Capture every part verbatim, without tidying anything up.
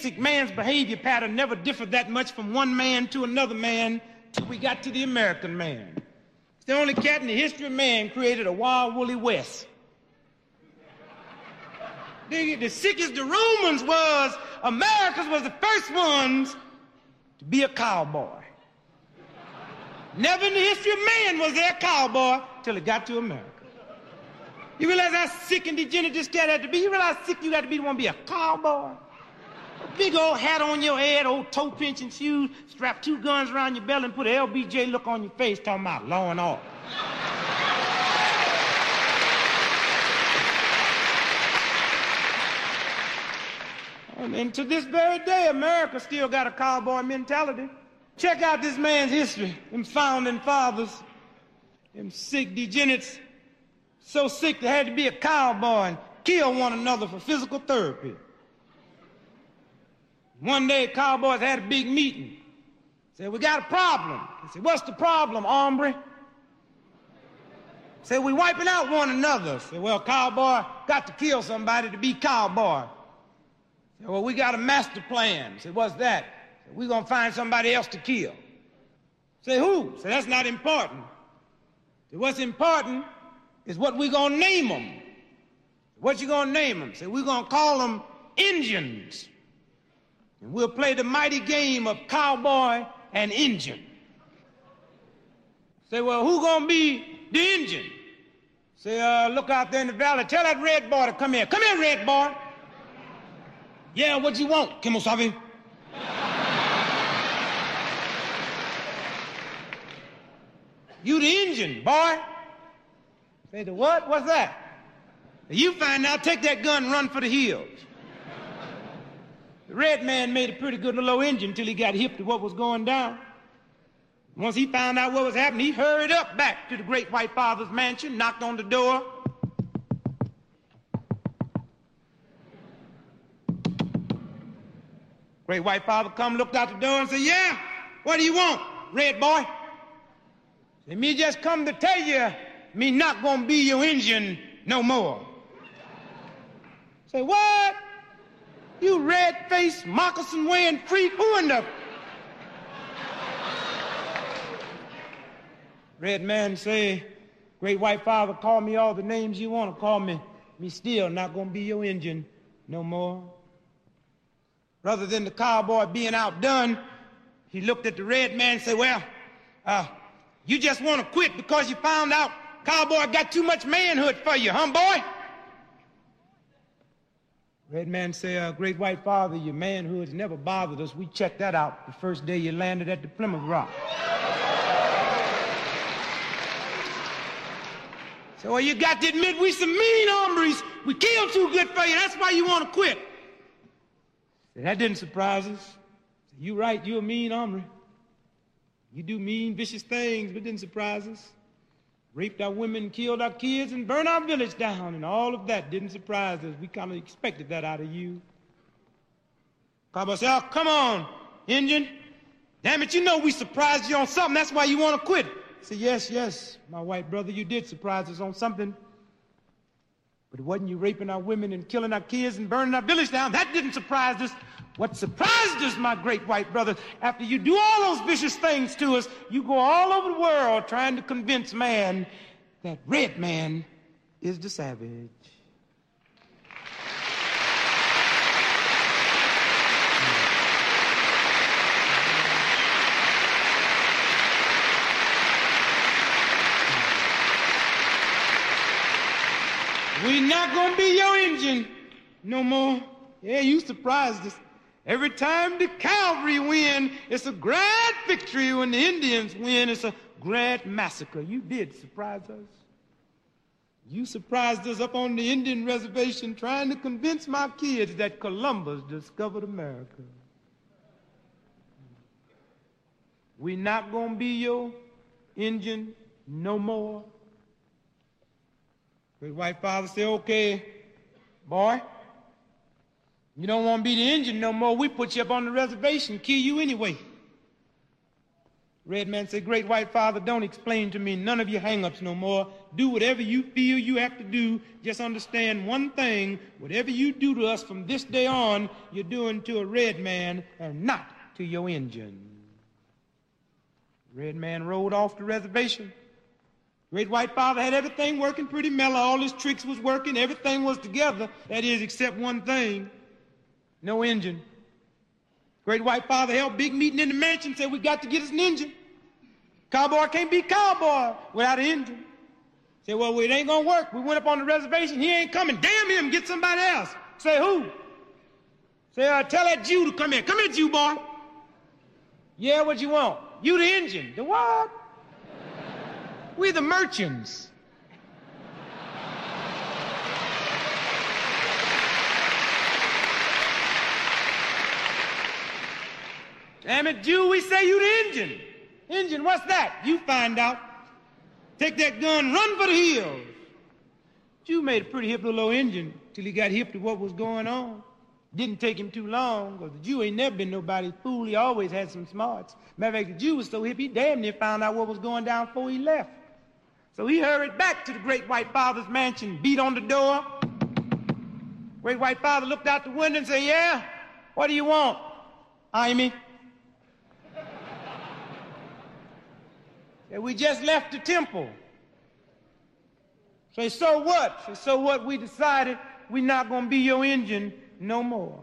basic man's behavior pattern never differed that much from one man to another man till we got to the American man. It's the only cat in the history of man created a wild woolly west. The, the sickest the Romans was, Americans was the first ones to be a cowboy. Never in the history of man was there a cowboy till it got to America. You realize how sick and degenerate this cat had to be? You realize how sick you got to be to want to be a cowboy? A big old hat on your head, old toe pinching shoes, strap two guns around your belly and put an L B J look on your face talking about law and order. And to this very day, America still got a cowboy mentality. Check out this man's history, them founding fathers, them sick degenerates, so sick they had to be a cowboy and kill one another for physical therapy. One day, cowboys had a big meeting. Said, we got a problem. They said, what's the problem, hombre? Said, we wiping out one another. Said, well, cowboy got to kill somebody to be cowboy. Said, well, we got a master plan. Said, what's that? Said, we're going to find somebody else to kill. Say, who? Said, that's not important. Said, what's important is what we're going to name them. What you going to name them? Said, we're going to call them Indians. And we'll play the mighty game of cowboy and Indian. Say, well, who gonna be the Indian? Say, uh, look out there in the valley. Tell that red boy to come here. Come here, red boy. Yeah, what you want, Kemosabe? You the Indian, boy. Say, the what? What's that? You find out, take that gun and run for the hills. The red man made a pretty good little engine until he got hip to what was going down. Once he found out what was happening, he hurried up back to the great white father's mansion, knocked on the door. Great white father come, looked out the door and said, yeah, what do you want, red boy? Said, me just come to tell you, me not gonna be your Indian no more. Say, what? You red-faced, moccasin-wearing freak, who in the... Red man say, great white father, call me all the names you want to call me. Me still not going to be your Indian no more. Rather than the cowboy being outdone, he looked at the red man and said, well, uh, you just want to quit because you found out cowboy got too much manhood for you, huh, boy? Red man say, uh, great white father, your manhood's never bothered us. We checked that out the first day you landed at the Plymouth Rock. So, well, you got to admit we some mean hombres. We killed too good for you. That's why you want to quit. Said, that didn't surprise us. Said, you right, you're a mean hombre. You do mean, vicious things, but it didn't surprise us. Raped our women, killed our kids, and burned our village down, and all of that didn't surprise us. We kind of expected that out of you. Cowboy said, oh, come on, Indian. Damn it, you know we surprised you on something. That's why you want to quit. I said, yes, yes, my white brother, you did surprise us on something. But it wasn't you raping our women and killing our kids and burning our village down. That didn't surprise us. What surprised us, my great white brother, after you do all those vicious things to us, you go all over the world trying to convince man that red man is the savage. We not gonna be your Indian no more. Yeah, you surprised us. Every time the cavalry win, it's a grand victory. When the Indians win, it's a grand massacre. You did surprise us. You surprised us up on the Indian reservation trying to convince my kids that Columbus discovered America. We not gonna be your Indian no more. Great white father said, okay, boy, you don't want to be the Indian no more. We put you up on the reservation, kill you anyway. Red man said, Great White Father, don't explain to me none of your hang-ups no more. Do whatever you feel you have to do. Just understand one thing. Whatever you do to us from this day on, you're doing to a red man and not to your engine. Red man rode off the reservation. Great White Father had everything working pretty mellow. All his tricks was working. Everything was together. That is, except one thing. No engine. Great White Father held a big meeting in the mansion, said, we got to get us an engine. Cowboy can't be cowboy without an engine. Said, well, it ain't going to work. We went up on the reservation. He ain't coming. Damn him, get somebody else. Say, who? Say, uh, tell that Jew to come here. Come here, Jew boy. Yeah, what you want? You the engine. The what? We the merchants. Damn it, Jew, we say you the engine. Engine, what's that? You find out. Take that gun, run for the hills. Jew made a pretty hip little old engine till he got hip to what was going on. Didn't take him too long, because the Jew ain't never been nobody's fool. He always had some smarts. Matter of fact, the Jew was so hip, he damn near found out what was going down before he left. So he hurried back to the Great White Father's mansion, beat on the door. Great White Father looked out the window and said, yeah, what do you want, Amy? Said, we just left the temple. Say, so what? Say, so what? We decided we're not going to be your engine no more.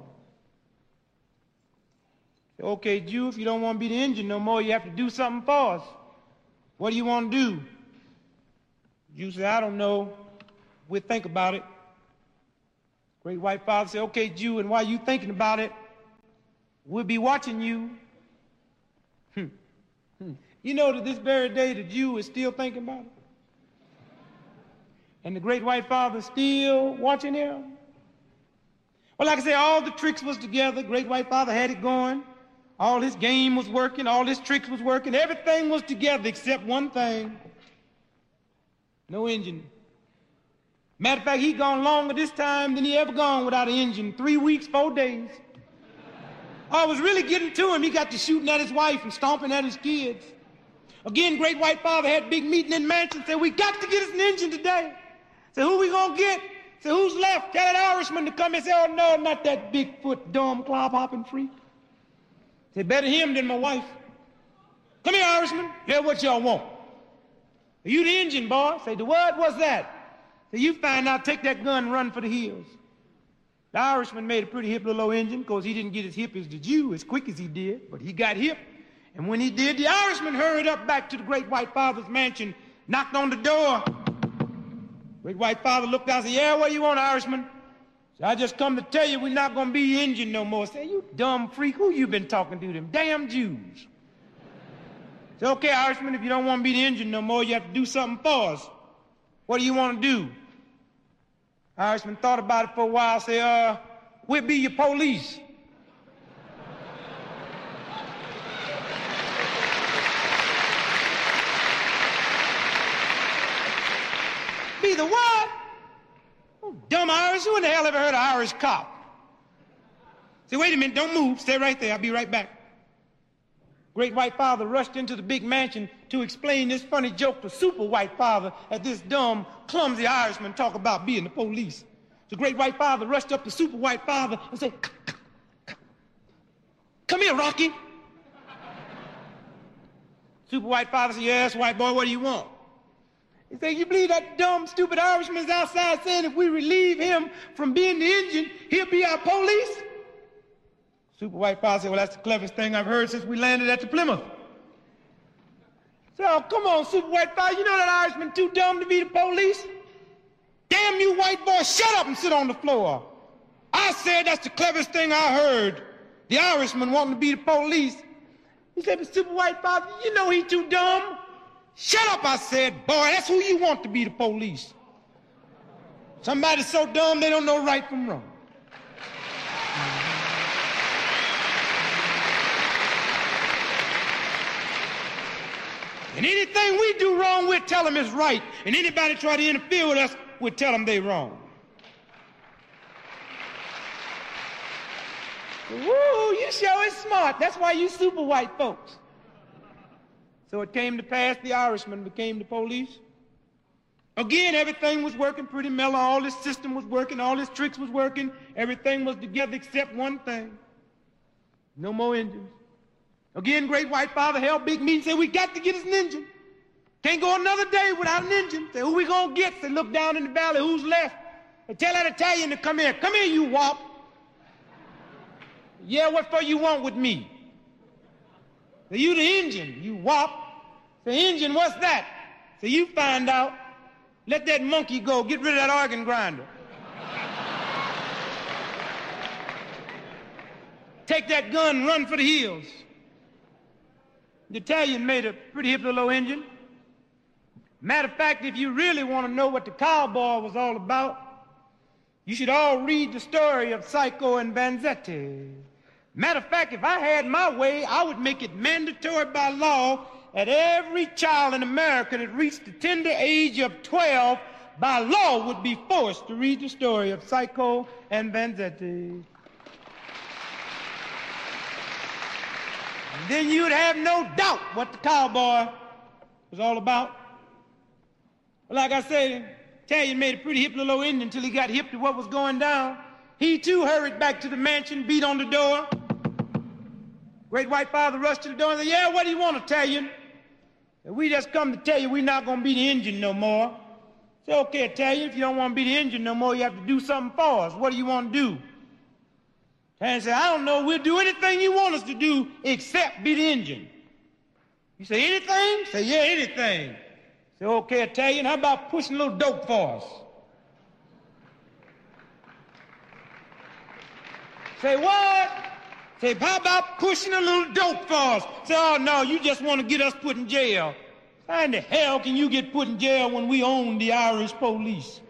Say, okay, Jew, if you don't want to be the engine no more, you have to do something for us. What do you want to do? Jew said, I don't know. We'll think about it. Great White Father said, okay, Jew, and while you thinking about it, we'll be watching you. Hmm. Hmm. You know, to this very day, the Jew is still thinking about it. And the Great White Father still watching him. Well, like I say, all the tricks was together. Great White Father had it going. All his game was working. All his tricks was working. Everything was together except one thing. No engine. Matter of fact, he gone longer this time than he ever gone without an engine. Three weeks, four days. I was really getting to him. He got to shooting at his wife and stomping at his kids. Again, Great White Father had a big meeting in the mansion. Said, we got to get us an engine today. Said, who we gonna get? Said, who's left? Tell that Irishman to come and say, oh no, not that Bigfoot, dumb, clod-hopping freak. Said, better him than my wife. Come here, Irishman. Hear what y'all want. You the engine, boy. Say, the what? What's that? Say, you find out, take that gun and run for the hills. The Irishman made a pretty hip little old engine, because he didn't get as hip as the Jew as quick as he did, but he got hip. And when he did, the Irishman hurried up back to the Great White Father's mansion, knocked on the door. Great White Father looked out and said, yeah, what do you want, Irishman? So I just come to tell you we're not going to be engine no more. Say, you dumb freak, who you been talking to, them damn Jews? Say, okay, Irishman, if you don't want to be the engine no more, you have to do something for us. What do you want to do? Irishman thought about it for a while, said, uh, we'll be your police. Be the what? Oh, dumb Irish. Who in the hell ever heard of Irish cop? Say, wait a minute, don't move. Stay right there. I'll be right back. Great White Father rushed into the big mansion to explain this funny joke to Super White Father as this dumb, clumsy Irishman talk about being the police. The Great White Father rushed up to Super White Father and said, come here, Rocky. Super White Father said, yes, white boy, what do you want? He said, you believe that dumb, stupid Irishman's outside saying if we relieve him from being the engine, he'll be our police? Super White Father said, well, that's the cleverest thing I've heard since we landed at the Plymouth. So, oh, come on, Super White Father, you know that Irishman too dumb to be the police? Damn you, white boy, shut up and sit on the floor. I said that's the cleverest thing I heard. The Irishman wanting to be the police. He said, but Super White Father, you know he too dumb. Shut up, I said, boy, that's who you want to be the police. Somebody so dumb they don't know right from wrong. And anything we do wrong, we'll tell them is right. And anybody try to interfere with us, we'll tell them they're wrong. Woo, you sure is smart. That's why you super white folks. So it came to pass the Irishman became the police. Again, everything was working pretty mellow. All this system was working. All this tricks was working. Everything was together except one thing. No more engines. Again, Great White Father held big meeting, said, we got to get us an engine. Can't go another day without an engine. Say, who we gonna get? Say, look down in the valley, who's left? Say, tell that Italian to come here. Come here, you wop. Yeah, what for you want with me? Say, you the engine, you wop. Say, engine, what's that? Say, you find out. Let that monkey go. Get rid of that organ grinder. Take that gun, run for the hills. The Italian made a pretty hip little engine. Matter of fact, if you really want to know what the cowboy was all about, you should all read the story of Psycho and Vanzetti. Matter of fact, if I had my way, I would make it mandatory by law that every child in America that reached the tender age of twelve by law would be forced to read the story of Psycho and Vanzetti. And then you'd have no doubt what the cowboy was all about. Well, like I said, Italian made a pretty hip little engine until he got hip to what was going down. He too hurried back to the mansion, beat on the door. Great White Father rushed to the door and said, yeah, what do you want, Italian? Said, we just come to tell you we're not going to be the engine no more. Say, okay, Italian, if you don't want to be the engine no more, you have to do something for us. What do you want to do? Italian said, I don't know, we'll do anything you want us to do except be the engine. You say, anything? Say, yeah, anything. Say, okay, Italian, how about pushing a little dope for us? Say, what? Say, how about pushing a little dope for us? Say, oh, no, you just want to get us put in jail. How in the hell can you get put in jail when we own the Irish police?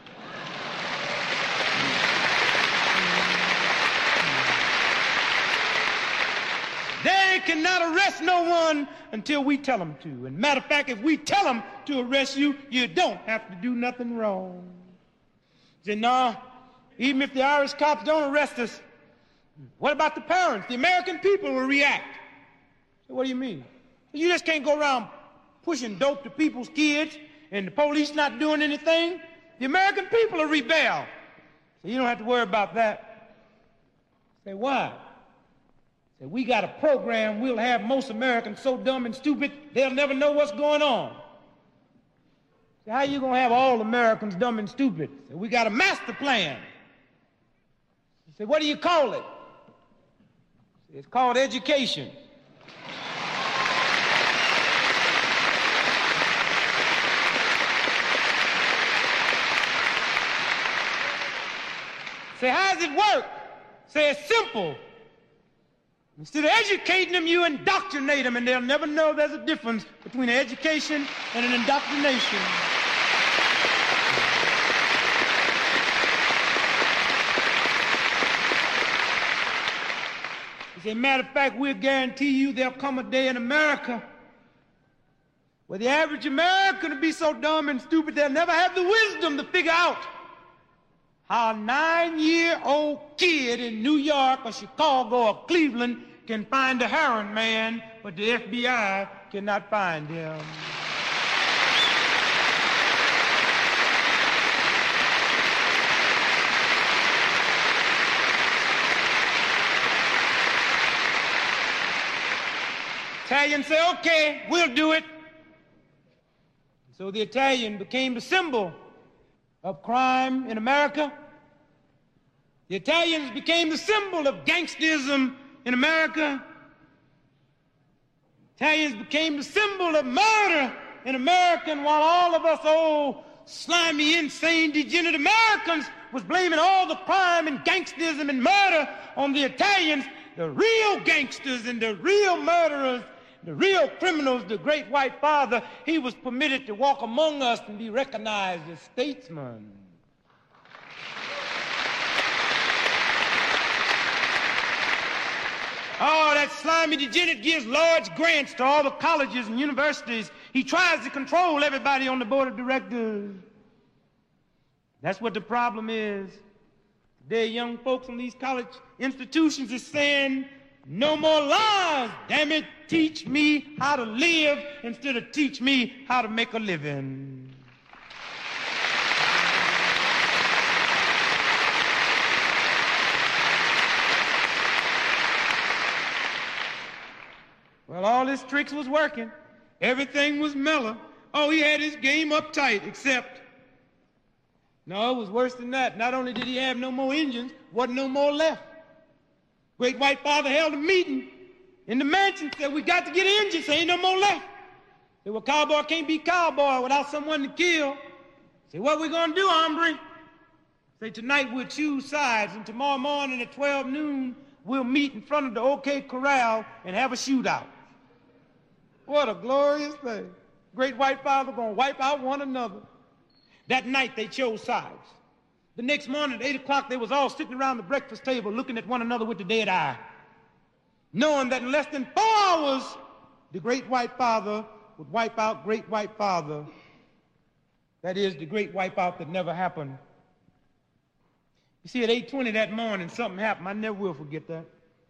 They cannot arrest no one until we tell them to. And matter of fact, if we tell them to arrest you, you don't have to do nothing wrong. Say, no, even if the Irish cops don't arrest us, what about the parents? The American people will react. So what do you mean? You just can't go around pushing dope to people's kids and the police not doing anything. The American people will rebel. So you don't have to worry about that. Say, why? Say, we got a program, we'll have most Americans so dumb and stupid, they'll never know what's going on. Say, how you gonna have all Americans dumb and stupid? Say, we got a master plan. Say, what do you call it? Say, it's called education. Say, how does it work? Say, it's simple. Instead of educating them, you indoctrinate them, and they'll never know there's a difference between an education and an indoctrination. As a matter of fact, we'll guarantee you there'll come a day in America where the average American will be so dumb and stupid they'll never have the wisdom to figure out how a nine-year-old kid in New York or Chicago or Cleveland can find a heroin man, but the F B I cannot find him. Italians say, okay, we'll do it. So the Italian became the symbol of crime in America. The Italians became the symbol of gangsterism in America. Italians became the symbol of murder in America, and while all of us old, slimy, insane, degenerate Americans was blaming all the crime and gangsterism and murder on the Italians, the real gangsters and the real murderers, the real criminals, the Great White Father, he was permitted to walk among us and be recognized as statesman. Oh, that slimy degenerate gives large grants to all the colleges and universities. He tries to control everybody on the board of directors. That's what the problem is. Today, young folks in these college institutions is saying, No more lies, damn it. Teach me how to live instead of teach me how to make a living. Well, all his tricks was working. Everything was mellow. Oh, he had his game uptight, except... No, it was worse than that. Not only did he have no more engines, wasn't no more left. Great White Father held a meeting in the mansion, said, we got to get engines, there ain't no more left. Said, well, cowboy can't be cowboy without someone to kill. Say, what we gonna do, hombre? Say, tonight we'll choose sides, and tomorrow morning at twelve noon, we'll meet in front of the OK Corral and have a shootout. What a glorious thing. Great White Father gonna wipe out one another. That night they chose sides. The next morning at eight o'clock they was all sitting around the breakfast table looking at one another with the dead eye, knowing that in less than four hours the Great White Father would wipe out Great White Father. That is, the great wipeout that never happened. You see, at eight twenty that morning something happened. I never will forget that.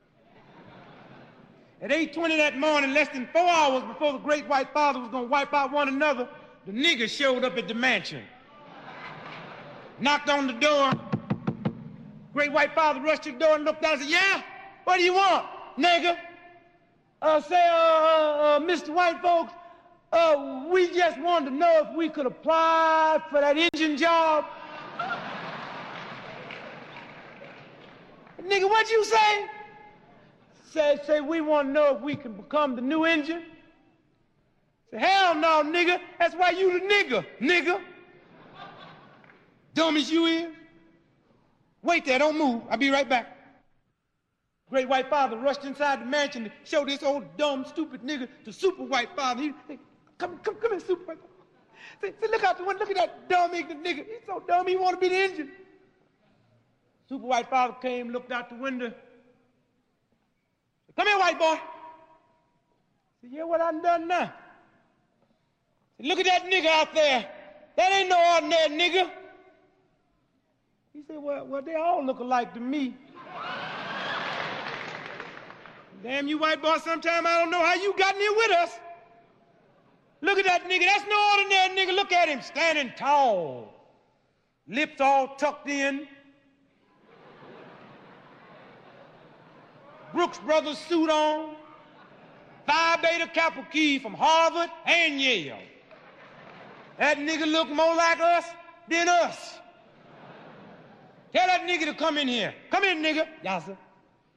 At eight twenty that morning, less than four hours before the Great White Father was going to wipe out one another, the nigger showed up at the mansion. Knocked on the door. Great White Father rushed to the door and looked out and said, yeah, what do you want, nigger? Uh, say, uh, uh, uh, Mister White folks, uh, we just wanted to know if we could apply for that engine job. Nigga, what'd you say? Say, say, we want to know if we can become the new engine. Say, hell no, nigga. That's why you the nigger, nigga. Dumb as you is. Wait there, don't move. I'll be right back. Great White Father rushed inside the mansion to show this old dumb, stupid nigga to Super White Father. He say, come, come, come here, Super White Father. Say, say, look out the window. Look at that dumb, ignorant nigga. He's so dumb, he want to be the engine. Super White Father came, looked out the window. Said, come here, white boy. Said, yeah, what I done now? Said, look at that nigga out there. That ain't no ordinary nigga. He said, well, well, they all look alike to me. Damn you white boy, sometime I don't know how you got in here with us. Look at that nigga. That's no ordinary nigga. Look at him standing tall. Lips all tucked in. Brooks Brothers suit on. Phi Beta Kappa key from Harvard and Yale. That nigga look more like us than us. Tell that nigga to come in here. Come in, nigga. Yes, sir.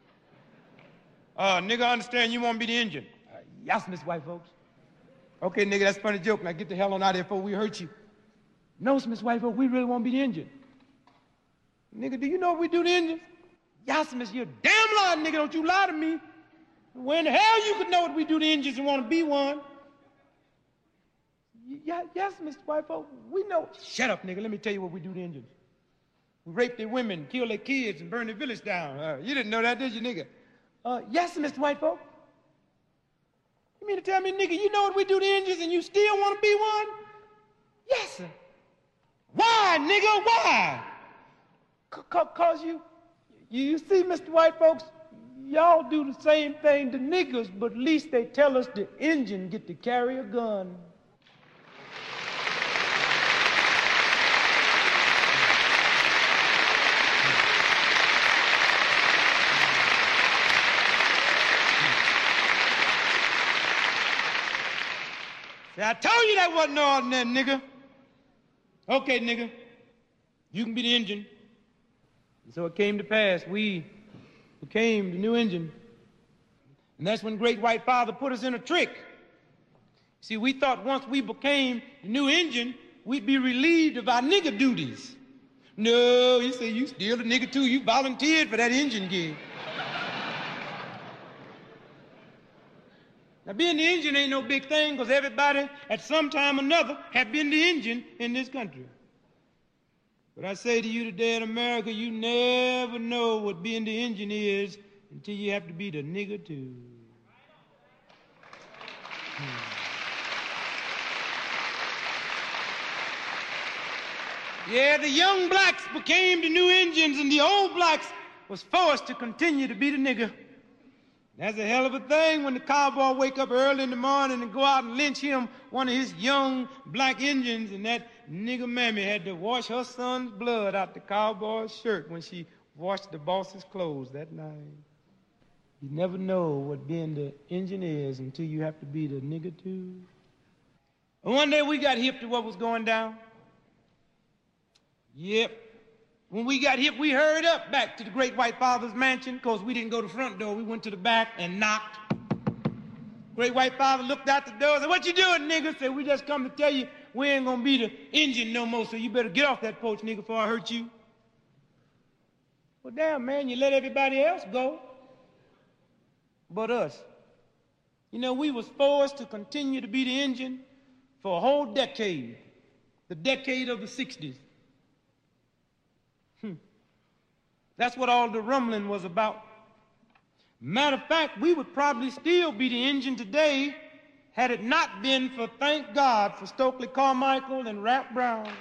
Uh, nigga, I understand you want to be the engine. Uh, yes, Miss White folks. Okay, nigga, that's a funny joke. Now get the hell on out of here before we hurt you. No, Miss White folks, we really want to be the engine. Nigga, do you know if we do the engine? Yes, Miss, you're a damn lie, nigga. Don't you lie to me. Where in the hell you could know if we do the engines and want to be one? Yeah, yes, Mister White folks, we know. Shut up, nigga. Let me tell you what we do the engines. We rape their women, kill their kids, and burn their village down. Uh, you didn't know that, did you, nigga? Uh, yes, Mister White folk. You mean to tell me, nigga, you know what we do to engines and you still want to be one? Yes, sir. Why, nigga, why? Because you, you see, Mister White folks, y'all do the same thing to niggas, but at least they tell us the engine get to carry a gun. I told you that wasn't no ordinary nigga. Okay, nigga, you can be the engine. And so it came to pass, we became the new engine. And that's when Great White Father put us in a trick. See, we thought once we became the new engine, we'd be relieved of our nigger duties. No, he said, you still the nigga too. You volunteered for that engine gig. Now, being the engine ain't no big thing because everybody at some time or another have been the engine in this country. But I say to you today in America, you never know what being the engine is until you have to be the nigger too. Hmm. Yeah, the young blacks became the new engines and the old blacks was forced to continue to be the nigger. That's a hell of a thing when the cowboy wake up early in the morning and go out and lynch him, one of his young black Indians, and that nigger mammy had to wash her son's blood out the cowboy's shirt when she washed the boss's clothes that night. You never know what being the Indian is until you have to be the nigger too. And one day we got hip to what was going down. Yep. When we got hip, we hurried up back to the great white father's mansion because we didn't go to the front door. We went to the back and knocked. Great white father looked out the door and said, "What you doing, nigga?" Said, "We just come to tell you we ain't gonna be the Indian no more, so you better get off that porch, nigga, before I hurt you." Well, damn, man, you let everybody else go but us. You know, we was forced to continue to be the Indian for a whole decade, the decade of the sixties. Hmm. That's what all the rumbling was about. Matter of fact, we would probably still be the Indian today had it not been for, thank God, for Stokely Carmichael and Rap Brown.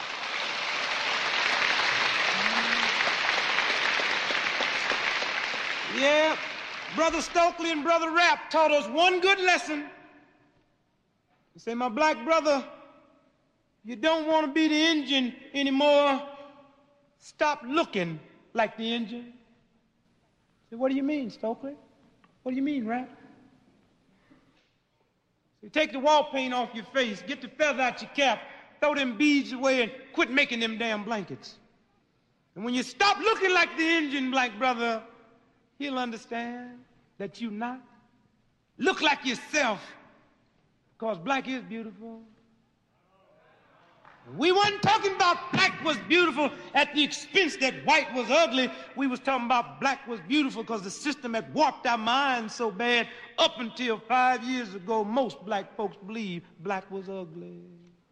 Yeah, Brother Stokely and Brother Rap taught us one good lesson. He said, "My black brother, you don't want to be the Indian anymore. Stop looking like the Indian." I said, "What do you mean, Stokely? What do you mean, Rap?" So take the wall paint off your face, get the feather out your cap, throw them beads away, and quit making them damn blankets. And when you stop looking like the Indian, black brother, he'll understand that you not. Look like yourself, because black is beautiful. We wasn't talking about black was beautiful at the expense that white was ugly. We was talking about black was beautiful because the system had warped our minds so bad. Up until five years ago, most black folks believed black was ugly.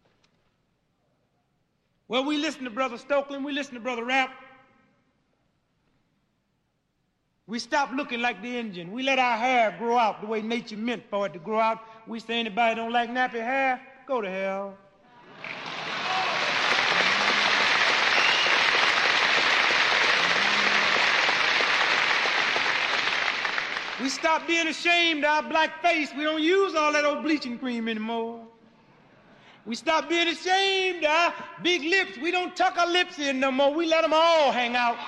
Well, we listened to Brother Stokely and we listened to Brother Rap. We stopped looking like the Indian. We let our hair grow out the way nature meant for it to grow out. We say anybody don't like nappy hair, go to hell. We stopped being ashamed of our black face. We don't use all that old bleaching cream anymore. We stopped being ashamed of our big lips. We don't tuck our lips in no more. We let them all hang out.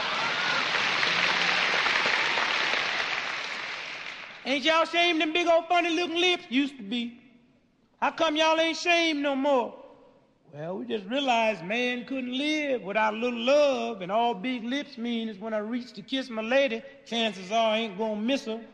Ain't y'all ashamed of them big old funny looking lips? Used to be. How come y'all ain't ashamed no more? Well, we just realized man couldn't live without a little love, and all big lips mean is when I reach to kiss my lady, chances are I ain't gonna miss her.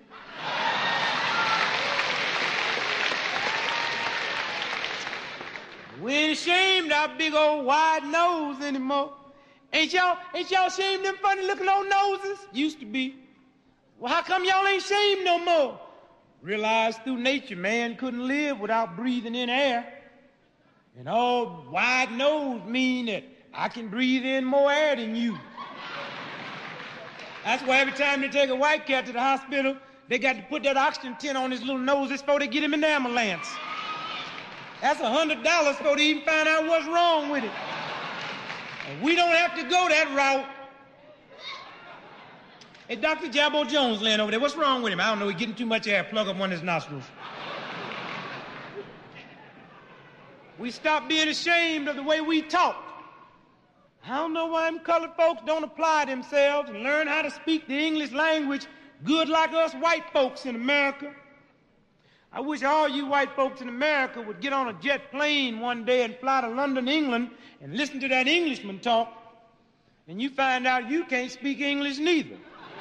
We ain't ashamed of our big old wide nose anymore. Ain't y'all, ain't y'all ashamed of them funny looking old noses? Used to be. Well, how come y'all ain't ashamed no more? Realized through nature man couldn't live without breathing in air. And all wide nose mean that I can breathe in more air than you. That's why every time they take a white cat to the hospital, they got to put that oxygen tent on his little nose before they get him in the ambulance. That's a hundred dollars before they even find out what's wrong with it. And we don't have to go that route. Hey, Doctor Jabbo Jones laying over there. What's wrong with him? I don't know. He's getting too much air. Plug up one of his nostrils. We stopped being ashamed of the way we talk. I don't know why them colored folks don't apply themselves and learn how to speak the English language good like us white folks in America. I wish all you white folks in America would get on a jet plane one day and fly to London, England, and listen to that Englishman talk, and you find out you can't speak English neither.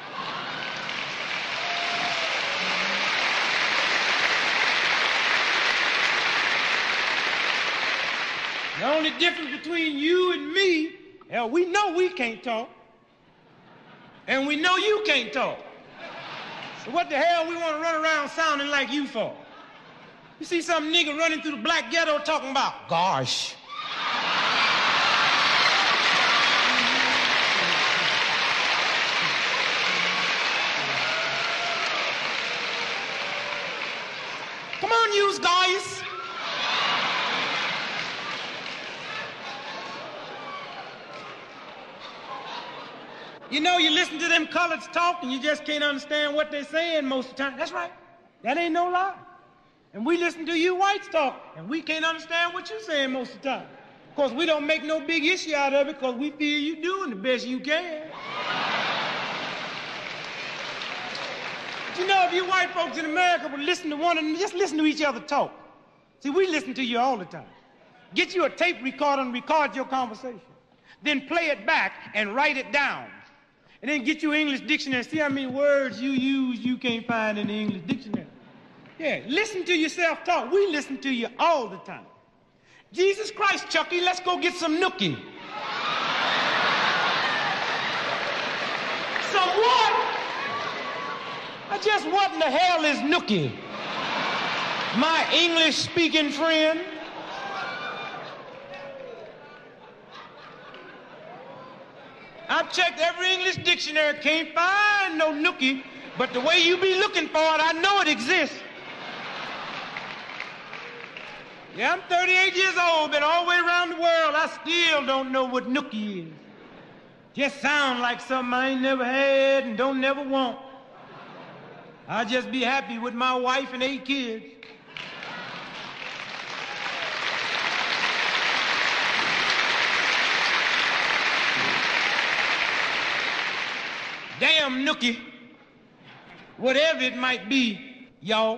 The only difference between you and me, hell, we know we can't talk. And we know you can't talk. So what the hell we want to run around sounding like you for? You see some nigga running through the black ghetto talking about, gosh. Come on, you guys. You know, you listen to them coloreds talk and you just can't understand what they're saying most of the time. That's right. That ain't no lie. And we listen to you whites talk and we can't understand what you're saying most of the time. Of course, we don't make no big issue out of it because we feel you doing the best you can. But you know, if you white folks in America would listen to one and just listen to each other talk. See, we listen to you all the time. Get you a tape recorder and record your conversation. Then play it back and write it down. And then get you an English dictionary. See how many words you use you can't find in the English dictionary. Yeah, listen to yourself talk. We listen to you all the time. Jesus Christ, Chucky, let's go get some nookie. Some what? I just what in the hell is nookie? My English-speaking friend. I've checked every English dictionary, can't find no nookie, but the way you be looking for it, I know it exists. Yeah, I'm thirty-eight years old, been all the way around the world. I still don't know what nookie is. Just sound like something I ain't never had and don't never want. I'll just be happy with my wife and eight kids. Damn nookie, whatever it might be, y'all.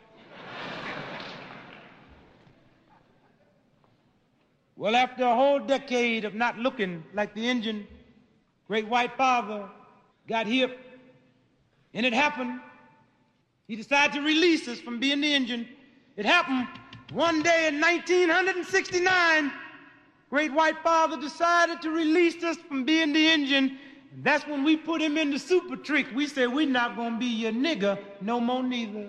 Well, after a whole decade of not looking like the Indian, great white father got hip, and it happened. He decided to release us from being the Indian. It happened one day in nineteen sixty-nine. Great white father decided to release us from being the Indian. And that's when we put him in the super trick. We said, we're not going to be your nigga no more neither.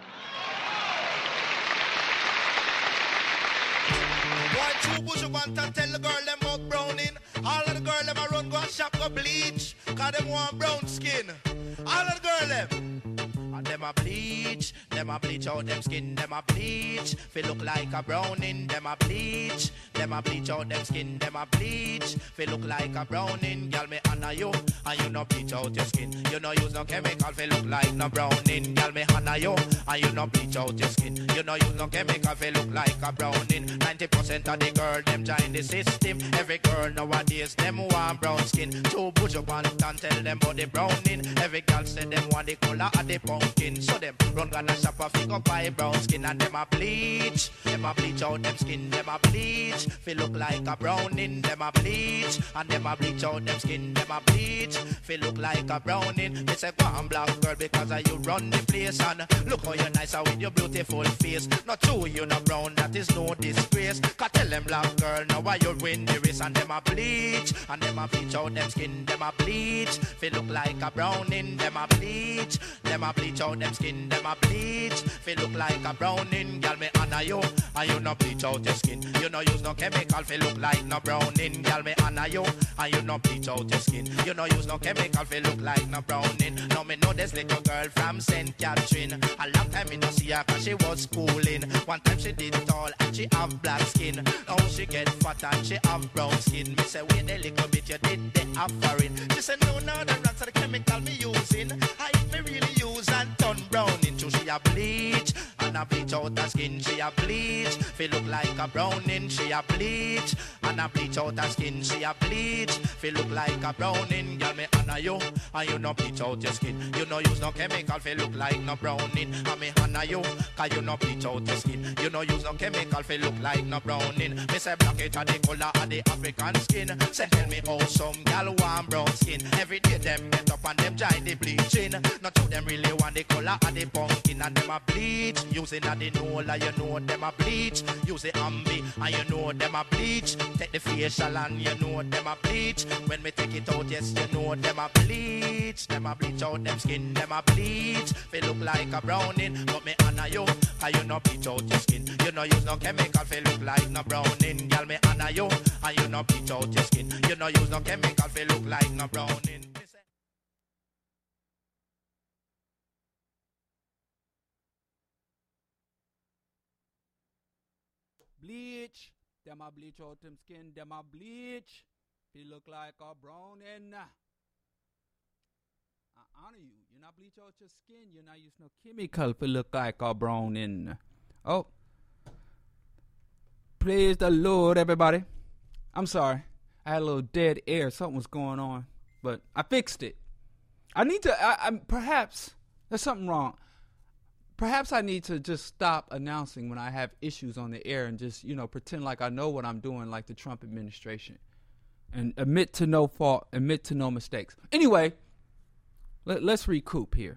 Boy, two bush up and tell the girl them about browning. All of the girl them a run go and shop go bleach. Cause them want brown skin. All of the girl them. And them a bleach, them a bleach out them skin, them a bleach. Feel look like a browning, them a bleach. Them a bleach out them skin, them a bleach. Feel look like a browning, girl me honor you. And you no bleach out your skin. You no use no chemical, feel look like no browning. Girl me honor you. And you no bleach out your skin. You no use no chemical, feel look like a browning. ninety percent of the girl, them join the system. Every girl nowadays, them want brown skin. Two push up and tell them about the browning. Every girl say them want the color of the pumpkin. So them run gonna shop a figure buy brown skin. And them a bleach. Them a bleach out them skin. Them a bleach. Feel look like a browning. Them a bleach. And them a bleach out them skin. Them a bleach. Feel look like a browning. They say go on black girl because of you run the place. And look how you nice with your beautiful face. Not true you not brown, that is no disgrace. Cause tell them black girl now why you win the race. And them a bleach. And them a bleach out them skin. Them a bleach. Feel look like a browning. Them a bleach. Them a bleach out them skin. Them a bleach. Feel look like a browning. Girl me honor you. And you no bleach out your skin. You no use no chemical. Feel look like no browning. Girl me honor you. And you no bleach out your skin. You no use no chemical. Feel look like no browning. Now me know this little girl from Saint Catherine. A long time me no see her cause she was schooling. One time she did tall and she have black skin. Now she get fat and she have brown skin. Me say wait a little bit you did the offering. She said no no the rats are the chemical me using. I me really use and turn brown into she a bleach. And a bleach out her skin she a bleach. Feel look like a browning she a bleach. And a bleach out her skin she a bleach. Feel look like a browning. Girl me honor you. And you no bleach out your skin. You no use no chemical. Feel look like no browning. And me honor you. Cause you no bleach out your skin. You no use no chemical. Feel look like no browning. Me say black it a the color of the African skin. Say tell me how some gal want brown skin. Every day them get up and them join the bleaching. Not to them really want the color of the pumpkin. And them a bleach. Using a the Nola, you know them a bleach. Use the Ambi and you know them a bleach. Take the facial and you know them a bleach. When me take it out, yes, you know them a bleach. Them a bleach out them skin, them a bleach. Feel look like a browning, but me honor you. Cause you no bleach out your skin. You no use no chemical, feel look like no browning. Girl, me honor you. And you no bleach out your skin. You no use no chemical, feel look like no browning. Bleach, them a bleach out them skin, them a bleach. Feel look like a browning. honor you. You not bleach out your skin. You not use no chemical to look like a brown in. Oh. Praise the Lord, everybody. I'm sorry. I had a little dead air. Something was going on. But I fixed it. I need to, I, I'm perhaps, there's something wrong. Perhaps I need to just stop announcing when I have issues on the air and just, you know, pretend like I know what I'm doing like the Trump administration. And admit to no fault, admit to no mistakes. Anyway, let, let's recoup here.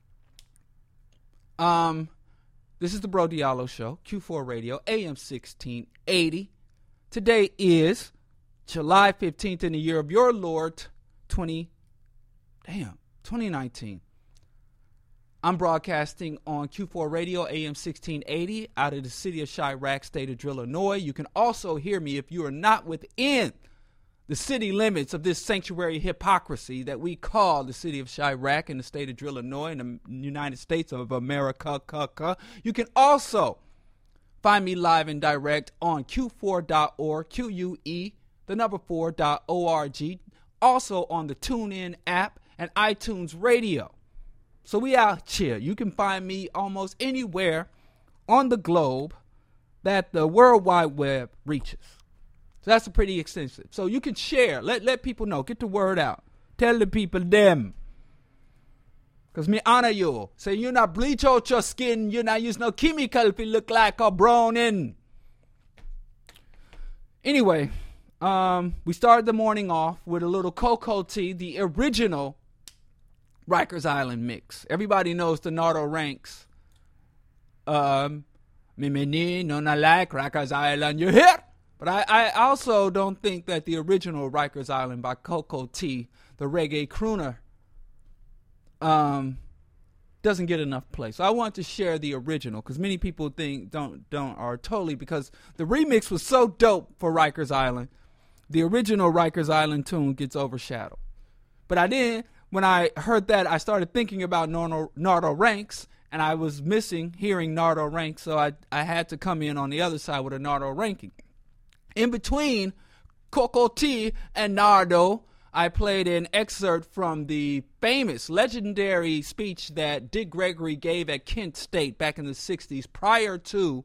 Um, this is the Bro Diallo Show, Q four Radio, A M sixteen eighty. Today is July fifteenth in the year of your Lord, twenty, damn, twenty nineteen. I'm broadcasting on Q four Radio, A M sixteen eighty, out of the city of Chirac, state of Illinois. You can also hear me if you are not within the city limits of this sanctuary hypocrisy that we call the city of Chirac in the state of Illinois in the United States of America. You can also find me live and direct on Q four dot org, Q U E, the number four dot org. Also on the TuneIn app and iTunes Radio. So we out here. You can find me almost anywhere on the globe that the World Wide Web reaches. So that's a pretty extensive. So you can share. Let let people know. Get the word out. Tell the people them. Because me honor you. Say you not bleach out your skin. You not use no chemical if you look like a browning. Anyway, um, we started the morning off with a little cocoa tea, the original Rikers Island mix. Everybody knows the Nardo Ranks. Um, me me ni no na like Rikers Island. You hear? But I, I also don't think that the original Rikers Island by Coco T, the reggae crooner, um, doesn't get enough play. So I want to share the original because many people think don't don't are totally because the remix was so dope for Rikers Island. The original Rikers Island tune gets overshadowed. But I didn't. When I heard that, I started thinking about Nardo, Nardo Ranks, and I was missing hearing Nardo Ranks, so I, I had to come in on the other side with a Nardo ranking. In between Coco T and Nardo, I played an excerpt from the famous, legendary speech that Dick Gregory gave at Kent State back in the sixties prior to,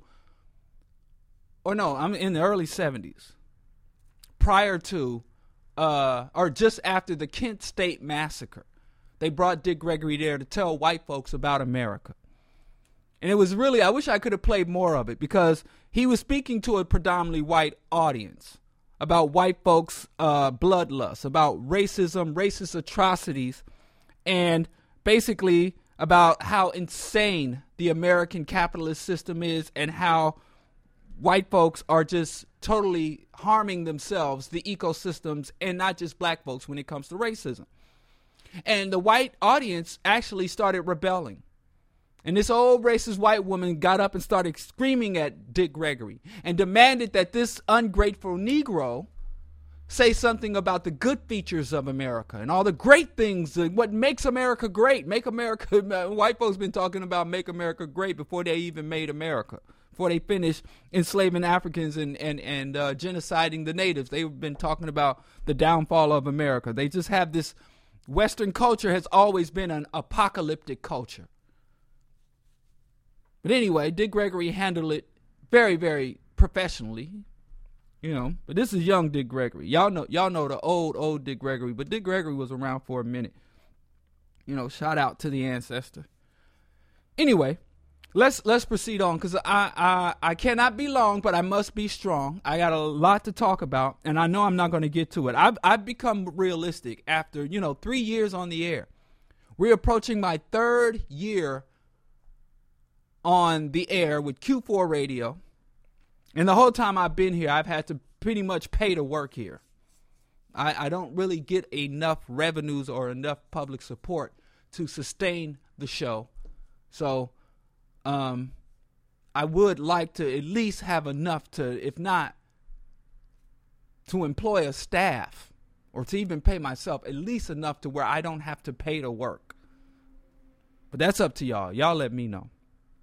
or no, I'm in the early seventies, prior to, uh, or just after the Kent State massacre. They brought Dick Gregory there to tell white folks about America. And it was really, I wish I could have played more of it because he was speaking to a predominantly white audience about white folks' uh, bloodlust, about racism, racist atrocities, and basically about how insane the American capitalist system is and how white folks are just totally harming themselves, the ecosystems, and not just black folks when it comes to racism. And the white audience actually started rebelling. And this old racist white woman got up and started screaming at Dick Gregory and demanded that this ungrateful Negro say something about the good features of America and all the great things, what makes America great. Make America, white folks been talking about make America great before they even made America, before they finished enslaving Africans and, and, and uh, genociding the natives. They've been talking about the downfall of America. They just have this, Western culture has always been an apocalyptic culture. But anyway, Dick Gregory handled it very, very professionally, you know. But this is young Dick Gregory. Y'all know, y'all know the old, old Dick Gregory. But Dick Gregory was around for a minute. You know, shout out to the ancestor. Anyway, let's let's proceed on because I, I I cannot be long, but I must be strong. I got a lot to talk about, and I know I'm not going to get to it. I've I've become realistic after you know three years on the air. We're approaching my third year on the air with Q four Radio. And the whole time I've been here, I've had to pretty much pay to work here. I, I don't really get enough revenues or enough public support to sustain the show. So um, I would like to at least have enough to, if not, to employ a staff or to even pay myself, at least enough to where I don't have to pay to work. But that's up to y'all. Y'all let me know.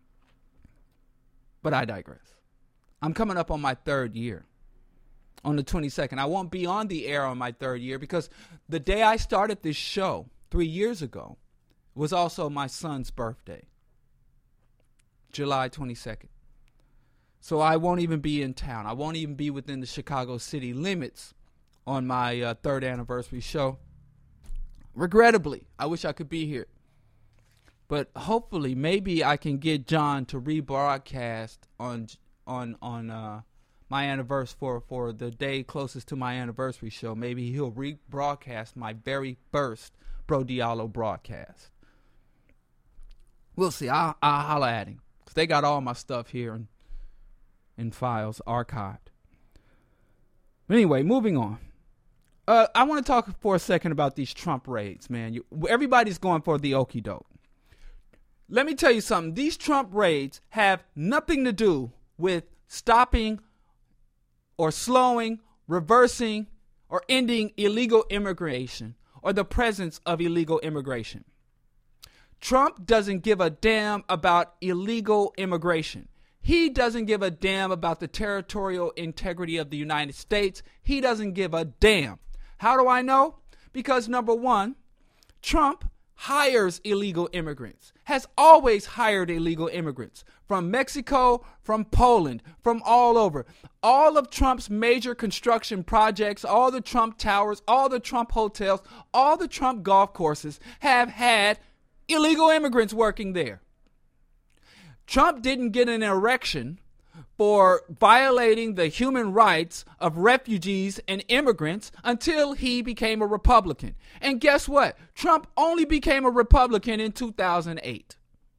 But I digress. I'm coming up on my third year on the twenty-second. I won't be on the air on my third year because the day I started this show three years ago, was also my son's birthday, July twenty-second. So I won't even be in town. I won't even be within the Chicago city limits on my uh, third anniversary show. Regrettably, I wish I could be here. But hopefully, maybe I can get John to rebroadcast on on on uh, my anniversary for, for the day closest to my anniversary show. Maybe he'll rebroadcast my very first Bro Diallo broadcast. We'll see. I'll, I'll holler at him, because they got all my stuff here in, in files archived. But anyway, moving on. Uh, I want to talk for a second about these Trump raids, man. You, everybody's going for the okie doke. Let me tell you something. These Trump raids have nothing to do with stopping or slowing, reversing, or ending illegal immigration or the presence of illegal immigration. Trump doesn't give a damn about illegal immigration. He doesn't give a damn about the territorial integrity of the United States. He doesn't give a damn. How do I know? Because number one, Trump hires illegal immigrants, has always hired illegal immigrants from Mexico, from Poland, from all over. All of Trump's major construction projects, all the Trump towers, all the Trump hotels, all the Trump golf courses have had illegal immigrants working there. Trump didn't get an erection for violating the human rights of refugees and immigrants until he became a Republican. And guess what? Trump only became a Republican in two thousand eight.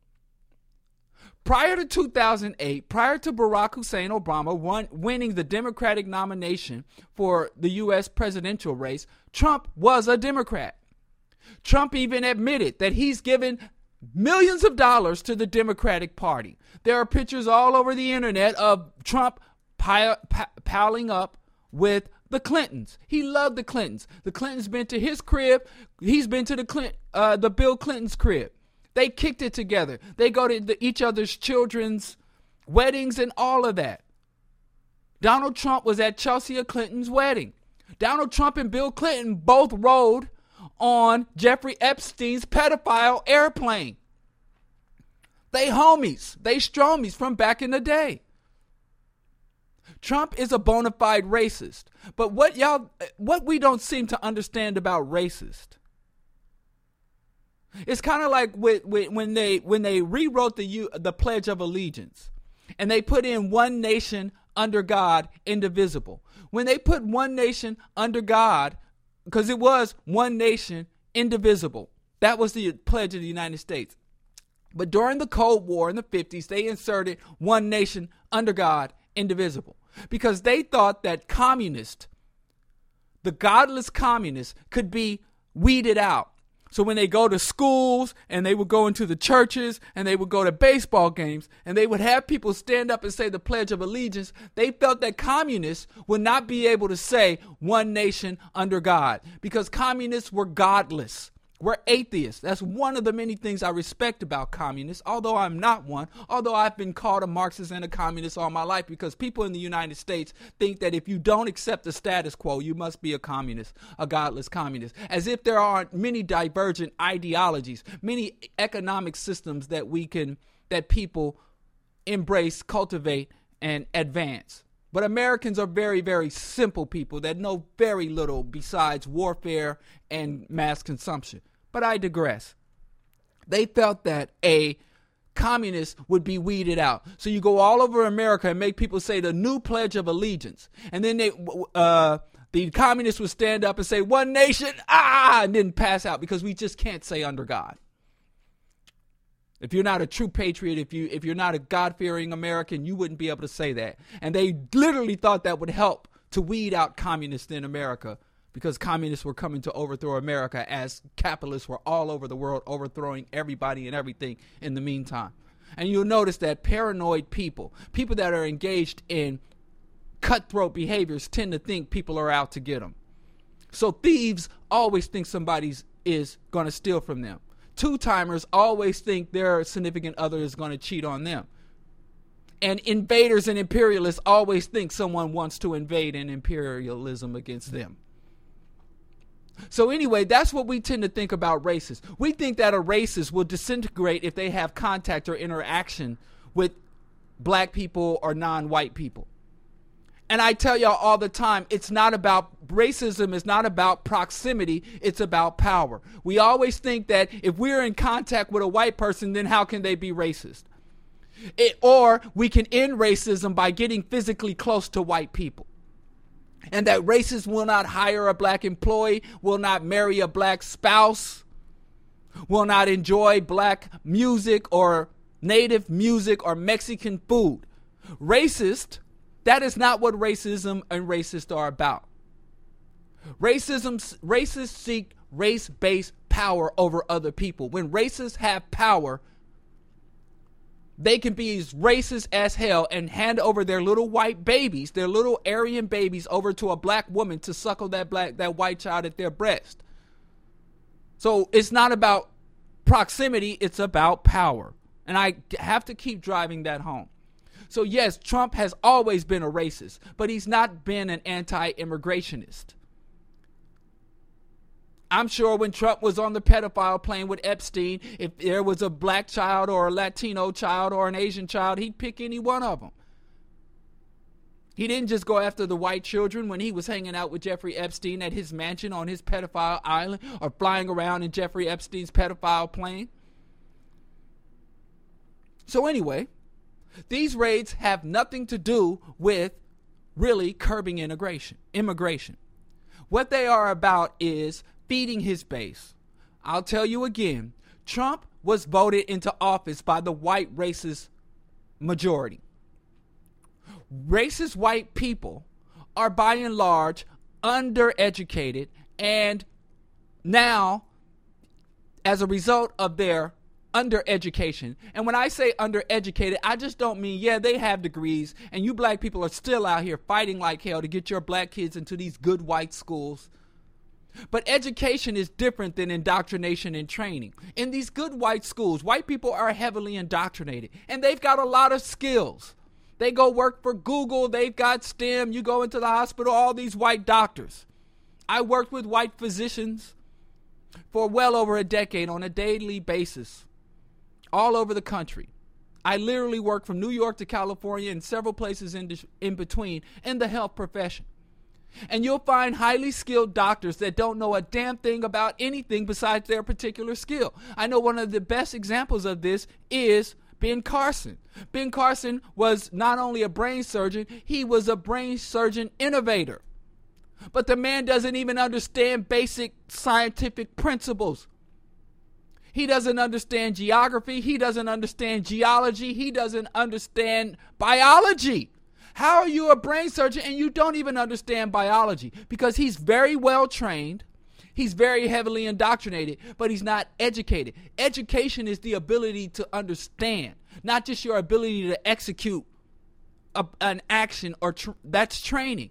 Prior to two thousand eight, prior to Barack Hussein Obama won, winning the Democratic nomination for the U S presidential race, Trump was a Democrat. Trump even admitted that he's given millions of dollars to the Democratic Party. There are pictures all over the internet of Trump pile, p- piling up with the Clintons. He loved the Clintons. The Clintons been to his crib. He's been to the Clint, uh, the Bill Clinton's crib. They kicked it together. They go to the, each other's children's weddings and all of that. Donald Trump was at Chelsea Clinton's wedding. Donald Trump and Bill Clinton both rode on Jeffrey Epstein's pedophile airplane. They homies. They stromies from back in the day. Trump is a bona fide racist. But what y'all, what we don't seem to understand about racist, it's kind of like with, with, when they when they rewrote the the Pledge of Allegiance, and they put in one nation under God, indivisible. When they put one nation under God, because it was one nation, indivisible. That was the pledge of the United States. But during the Cold War in the fifties, they inserted one nation under God, indivisible. Because they thought that communists, the godless communists, could be weeded out. So when they go to schools and they would go into the churches and they would go to baseball games and they would have people stand up and say the Pledge of Allegiance, they felt that communists would not be able to say one nation under God because communists were godless. We're atheists. That's one of the many things I respect about communists, although I'm not one, although I've been called a Marxist and a communist all my life because people in the United States think that if you don't accept the status quo, you must be a communist, a godless communist, as if there aren't many divergent ideologies, many economic systems that we can, that people embrace, cultivate, and advance. But Americans are very, very simple people that know very little besides warfare and mass consumption. But I digress. They felt that a communist would be weeded out. So you go all over America and make people say the new Pledge of Allegiance. And then they, uh, the communists would stand up and say, one nation, ah, and then pass out because we just can't say under God. If you're not a true patriot, if you if you're not a God-fearing American, you wouldn't be able to say that. And they literally thought that would help to weed out communists in America because communists were coming to overthrow America as capitalists were all over the world overthrowing everybody and everything in the meantime. And you'll notice that paranoid people, people that are engaged in cutthroat behaviors tend to think people are out to get them. So thieves always think somebody is going to steal from them. Two-timers always think their significant other is going to cheat on them. And invaders and imperialists always think someone wants to invade an imperialism against them. So anyway, that's what we tend to think about racists. We think that a racist will disintegrate if they have contact or interaction with black people or non-white people. And I tell y'all all the time, it's not about, racism is not about proximity, it's about power. We always think that if we're in contact with a white person, then how can they be racist? It, or we can end racism by getting physically close to white people. And that racists will not hire a black employee, will not marry a black spouse, will not enjoy black music or native music or Mexican food. Racist, that is not what racism and racists are about. Racism, racists seek race-based power over other people. When racists have power, they can be as racist as hell and hand over their little white babies, their little Aryan babies, over to a black woman to suckle that black that white child at their breast. So it's not about proximity, it's about power. And I have to keep driving that home. So yes, Trump has always been a racist, but he's not been an anti-immigrationist. I'm sure when Trump was on the pedophile plane with Epstein, if there was a black child or a Latino child or an Asian child, he'd pick any one of them. He didn't just go after the white children when he was hanging out with Jeffrey Epstein at his mansion on his pedophile island or flying around in Jeffrey Epstein's pedophile plane. So anyway, these raids have nothing to do with really curbing immigration. Immigration. What they are about is feeding his base. I'll tell you again, Trump was voted into office by the white racist majority. Racist white people are by and large undereducated, and now, as a result of their undereducation, and when I say undereducated, I just don't mean, yeah, they have degrees, and you black people are still out here fighting like hell to get your black kids into these good white schools. But education is different than indoctrination and training. In these good white schools, white people are heavily indoctrinated, and they've got a lot of skills. They go work for Google, they've got STEM, you go into the hospital, all these white doctors. I worked with white physicians for well over a decade on a daily basis, all over the country. I literally worked from New York to California and several places in, in between in the health profession. And you'll find highly skilled doctors that don't know a damn thing about anything besides their particular skill. I know one of the best examples of this is Ben Carson. Ben Carson was not only a brain surgeon, he was a brain surgeon innovator. But the man doesn't even understand basic scientific principles. He doesn't understand geography. He doesn't understand geology. He doesn't understand biology. How are you a brain surgeon and you don't even understand biology? Because he's very well trained. He's very heavily indoctrinated, but he's not educated. Education is the ability to understand, not just your ability to execute a, an action, or tr- that's training.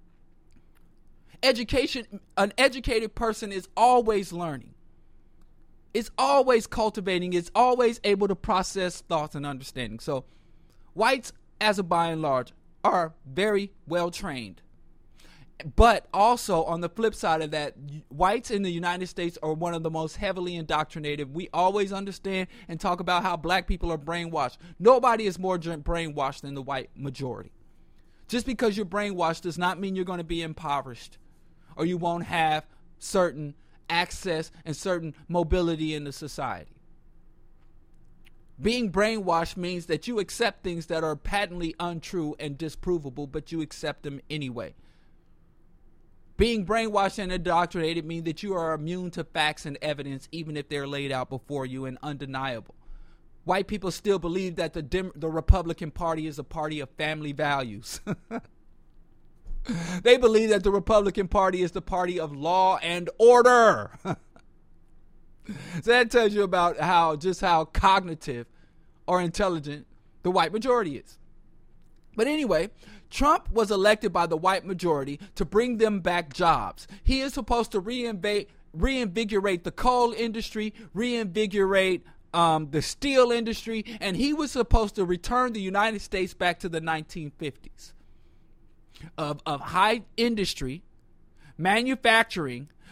Education, an educated person is always learning. It's always cultivating. It's always able to process thoughts and understanding. So whites, as a by and large, are very well trained. But also, on the flip side of that, whites in the United States are one of the most heavily indoctrinated. We always understand and talk about how black people are brainwashed. Nobody is more brainwashed than the white majority. Just because you're brainwashed does not mean you're going to be impoverished or you won't have certain access and certain mobility in the society. Being brainwashed means that you accept things that are patently untrue and disprovable, but you accept them anyway. Being brainwashed and indoctrinated means that you are immune to facts and evidence, even if they're laid out before you and undeniable. White people still believe that the Dem- the Republican Party is a party of family values. They believe that the Republican Party is the party of law and order. So that tells you about how just how cognitive or intelligent the white majority is. But anyway, Trump was elected by the white majority to bring them back jobs. He is supposed to reinvigorate, reinvigorate the coal industry, reinvigorate um, the steel industry, and he was supposed to return the United States back to the nineteen fifties of, of high industry, manufacturing,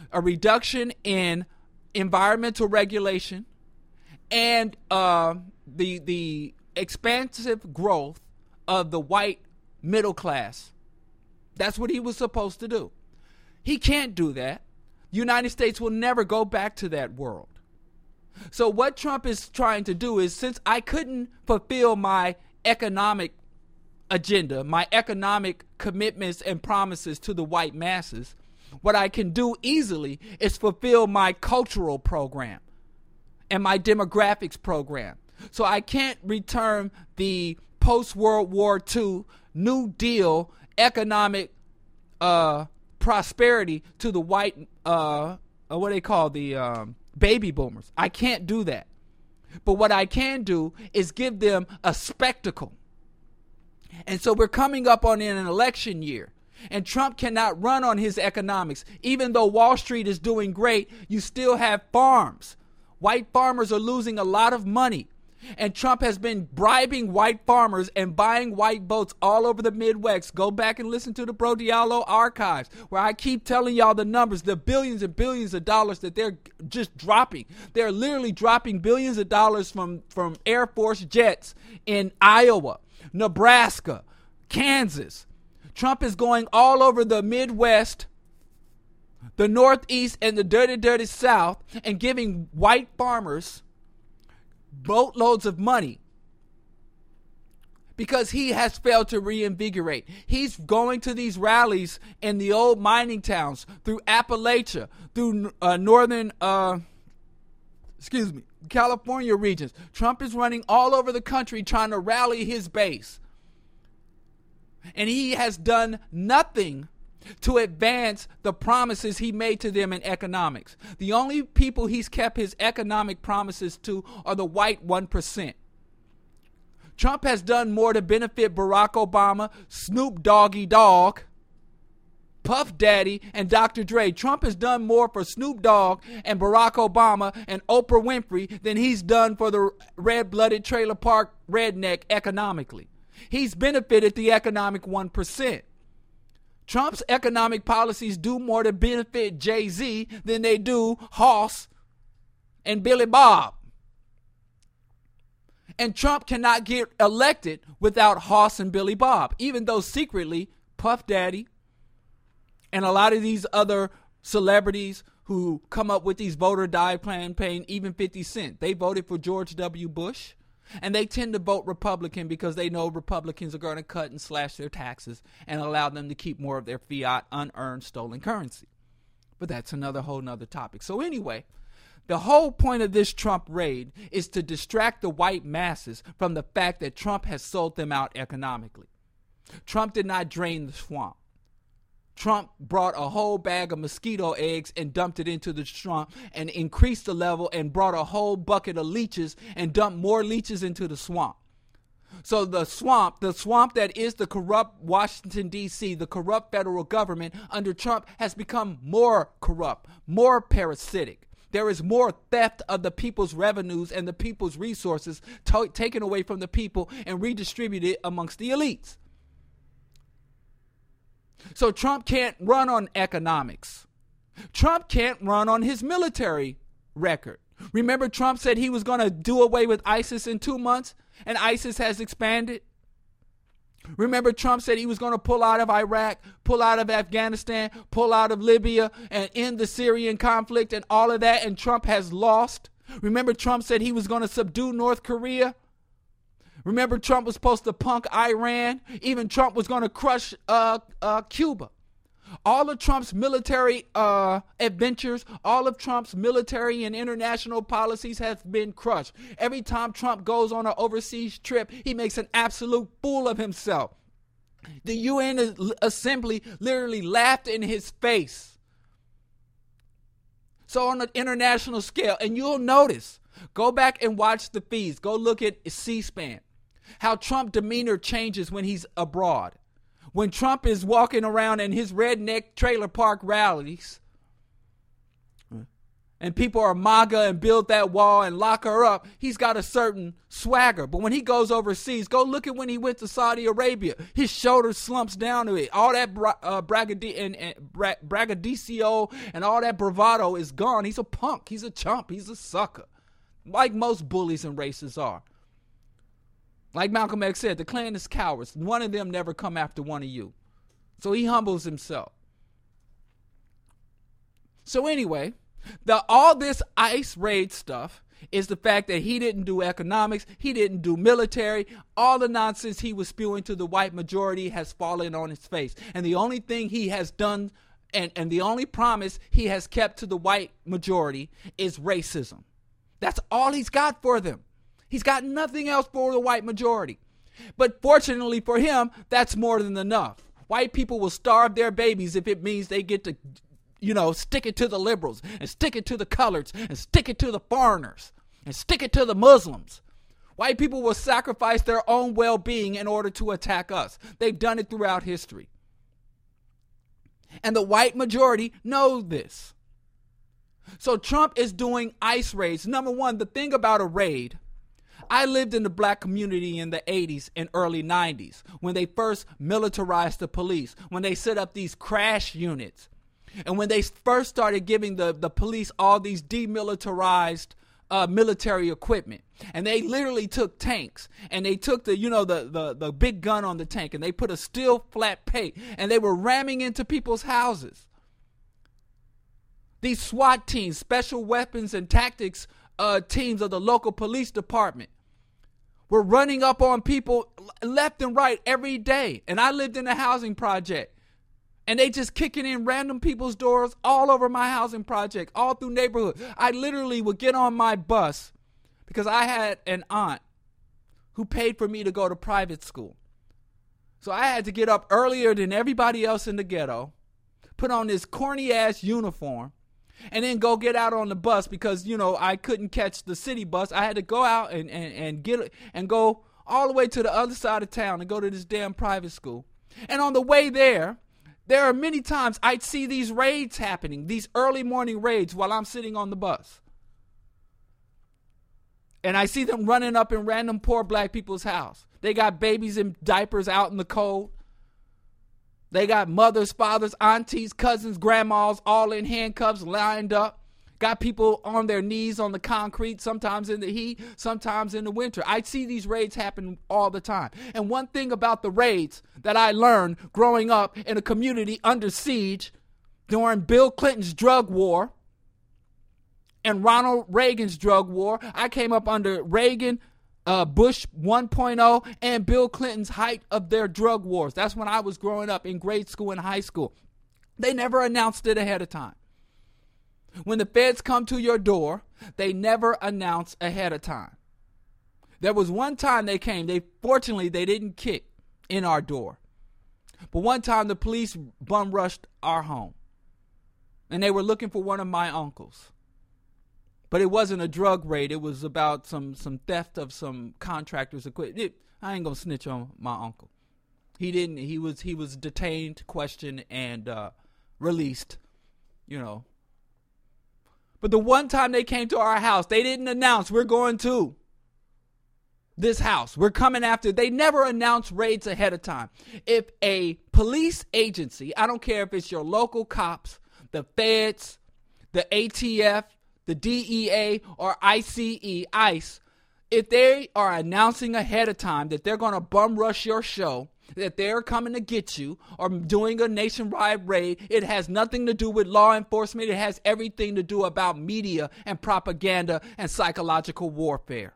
a reduction in environmental regulation, and uh, the the expansive growth of the white middle class. That's what he was supposed to do. He can't do that. The United States will never go back to that world. So what Trump is trying to do is, since I couldn't fulfill my economic agenda, my economic commitments and promises to the white masses, what I can do easily is fulfill my cultural program and my demographics program. So I can't return the post-World War Two New Deal economic uh, prosperity to the white, uh, what they call the um, baby boomers. I can't do that. But what I can do is give them a spectacle. And so we're coming up on an election year. And Trump cannot run on his economics. Even though Wall Street is doing great, you still have farms. White farmers are losing a lot of money. And Trump has been bribing white farmers and buying white votes all over the Midwest. Go back and listen to the Bro Diallo archives, where I keep telling y'all the numbers, the billions and billions of dollars that they're just dropping. They're literally dropping billions of dollars from, from Air Force jets in Iowa, Nebraska, Kansas. Trump is going all over the Midwest, the Northeast, and the dirty, dirty South, and giving white farmers boatloads of money because he has failed to reinvigorate. He's going to these rallies in the old mining towns through Appalachia, through uh, northern, uh, excuse me, California regions. Trump is running all over the country trying to rally his base. And he has done nothing to advance the promises he made to them in economics. The only people he's kept his economic promises to are the white one percent. Trump has done more to benefit Barack Obama, Snoop Doggy Dogg, Puff Daddy, and Doctor Dre. Trump has done more for Snoop Dogg and Barack Obama and Oprah Winfrey than he's done for the red-blooded trailer park redneck economically. He's benefited the economic one percent. Trump's economic policies do more to benefit Jay-Z than they do Hoss and Billy Bob. And Trump cannot get elected without Hoss and Billy Bob, even though secretly Puff Daddy and a lot of these other celebrities who come up with these voter die campaign, even fifty cent, they voted for George W. Bush. And they tend to vote Republican because they know Republicans are going to cut and slash their taxes and allow them to keep more of their fiat, unearned, stolen currency. But that's another whole nother topic. So anyway, the whole point of this Trump raid is to distract the white masses from the fact that Trump has sold them out economically. Trump did not drain the swamp. Trump brought a whole bag of mosquito eggs and dumped it into the swamp and increased the level and brought a whole bucket of leeches and dumped more leeches into the swamp. So the swamp, the swamp that is the corrupt Washington, D C, the corrupt federal government under Trump has become more corrupt, more parasitic. There is more theft of the people's revenues and the people's resources to- taken away from the people and redistributed amongst the elites. So Trump can't run on economics. Trump can't run on his military record. Remember, Trump said he was going to do away with ISIS in two months, and ISIS has expanded. Remember, Trump said he was going to pull out of Iraq, pull out of Afghanistan, pull out of Libya, and end the Syrian conflict and all of that, and Trump has lost. Remember, Trump said he was going to subdue North Korea. Remember, Trump was supposed to punk Iran. Even Trump was going to crush uh, uh, Cuba. All of Trump's military uh, adventures, all of Trump's military and international policies have been crushed. Every time Trump goes on an overseas trip, he makes an absolute fool of himself. The U N Assembly literally laughed in his face. So on an international scale, and you'll notice, go back and watch the feeds. Go look at C-SPAN. How Trump demeanor changes when he's abroad. When Trump is walking around in his redneck trailer park rallies and people are MAGA and build that wall and lock her up, he's got a certain swagger. But when he goes overseas, go look at when he went to Saudi Arabia. His shoulder slumps down to it. All that bra- uh, bragadi- and, and bra- braggadocio and all that bravado is gone. He's a punk. He's a chump. He's a sucker. Like most bullies and racists are. Like Malcolm X said, the Klan is cowards. One of them never come after one of you. So he humbles himself. So anyway, the all this ICE raid stuff is the fact that he didn't do economics, he didn't do military. All the nonsense he was spewing to the white majority has fallen on his face. And the only thing he has done and, and the only promise he has kept to the white majority is racism. That's all he's got for them. He's got nothing else for the white majority. But fortunately for him, that's more than enough. White people will starve their babies if it means they get to, you know, stick it to the liberals and stick it to the coloreds and stick it to the foreigners and stick it to the Muslims. White people will sacrifice their own well-being in order to attack us. They've done it throughout history. And the white majority know this. So Trump is doing ICE raids. Number one, the thing about a raid, I lived in the black community in the eighties and early nineties when they first militarized the police, when they set up these crash units, and when they first started giving the, the police all these demilitarized uh, military equipment. And they literally took tanks and they took the, you know, the, the, the big gun on the tank and they put a steel flat plate and they were ramming into people's houses. These SWAT teams, special weapons and tactics uh, teams of the local police department, were running up on people left and right every day. And I lived in a housing project. And they just kicking in random people's doors all over my housing project, all through neighborhood. I literally would get on my bus because I had an aunt who paid for me to go to private school. So I had to get up earlier than everybody else in the ghetto, put on this corny-ass uniform, and then go get out on the bus because, you know, I couldn't catch the city bus. I had to go out and, and, and get and go all the way to the other side of town and go to this damn private school. And on the way there, there are many times I'd see these raids happening, these early morning raids while I'm sitting on the bus. And I see them running up in random poor black people's house. They got babies in diapers out in the cold. They got mothers, fathers, aunties, cousins, grandmas, all in handcuffs, lined up. Got people on their knees on the concrete, sometimes in the heat, sometimes in the winter. I see these raids happen all the time. And one thing about the raids that I learned growing up in a community under siege during Bill Clinton's drug war and Ronald Reagan's drug war, I came up under Reagan, Uh, Bush one point oh and Bill Clinton's height of their drug wars. That's when I was growing up in grade school and high school. They never announced it ahead of time. When the feds come to your door, they never announce ahead of time. There was one time they came. They fortunately they didn't kick in our door. But one time the police bum rushed our home. And they were looking for one of my uncles. But it wasn't a drug raid. It was about some, some theft of some contractors' equipment. I ain't gonna snitch on my uncle. He didn't. He was he was detained, questioned, and uh, released. You know. But the one time they came to our house, they didn't announce we're going to this house. We're coming after. They never announce raids ahead of time. If a police agency, I don't care if it's your local cops, the feds, the A T F, the D E A, or I C E, ICE, if they are announcing ahead of time that they're going to bum rush your show, that they're coming to get you, or doing a nationwide raid, it has nothing to do with law enforcement. It has everything to do about media and propaganda and psychological warfare.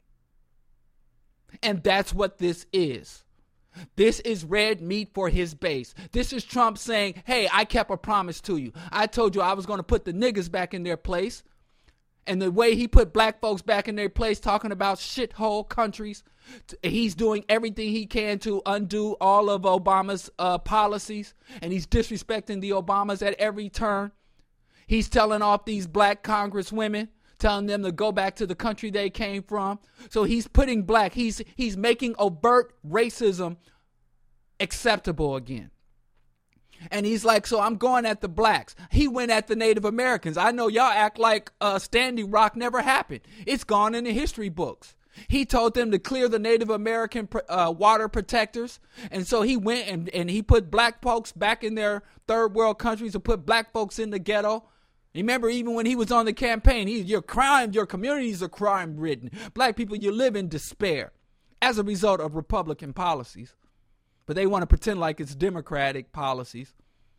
And that's what this is. This is red meat for his base. This is Trump saying, hey, I kept a promise to you. I told you I was going to put the niggas back in their place. And the way he put black folks back in their place, talking about shithole countries, he's doing everything he can to undo all of Obama's uh, policies. And he's disrespecting the Obamas at every turn. He's telling off these black congresswomen, telling them to go back to the country they came from. So he's putting black, he's he's making overt racism acceptable again. And he's like, so I'm going at the blacks. He went at the Native Americans. I know y'all act like uh, Standing Rock never happened. It's gone in the history books. He told them to clear the Native American uh, water protectors. And so he went and, and he put black folks back in their third world countries and put black folks in the ghetto. Remember, even when he was on the campaign, he, your crime, your communities are crime ridden. Black people, you live in despair as a result of Republican policies. But they want to pretend like it's Democratic policies.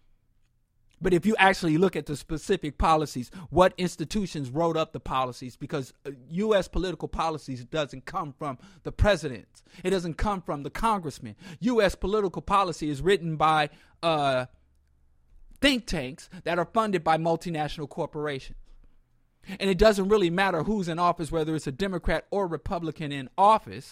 But if you actually look at the specific policies, what institutions wrote up the policies, because U S political policies doesn't come from the presidents. It doesn't come from the congressmen. U S political policy is written by uh, think tanks that are funded by multinational corporations. And it doesn't really matter who's in office, whether it's a Democrat or Republican in office.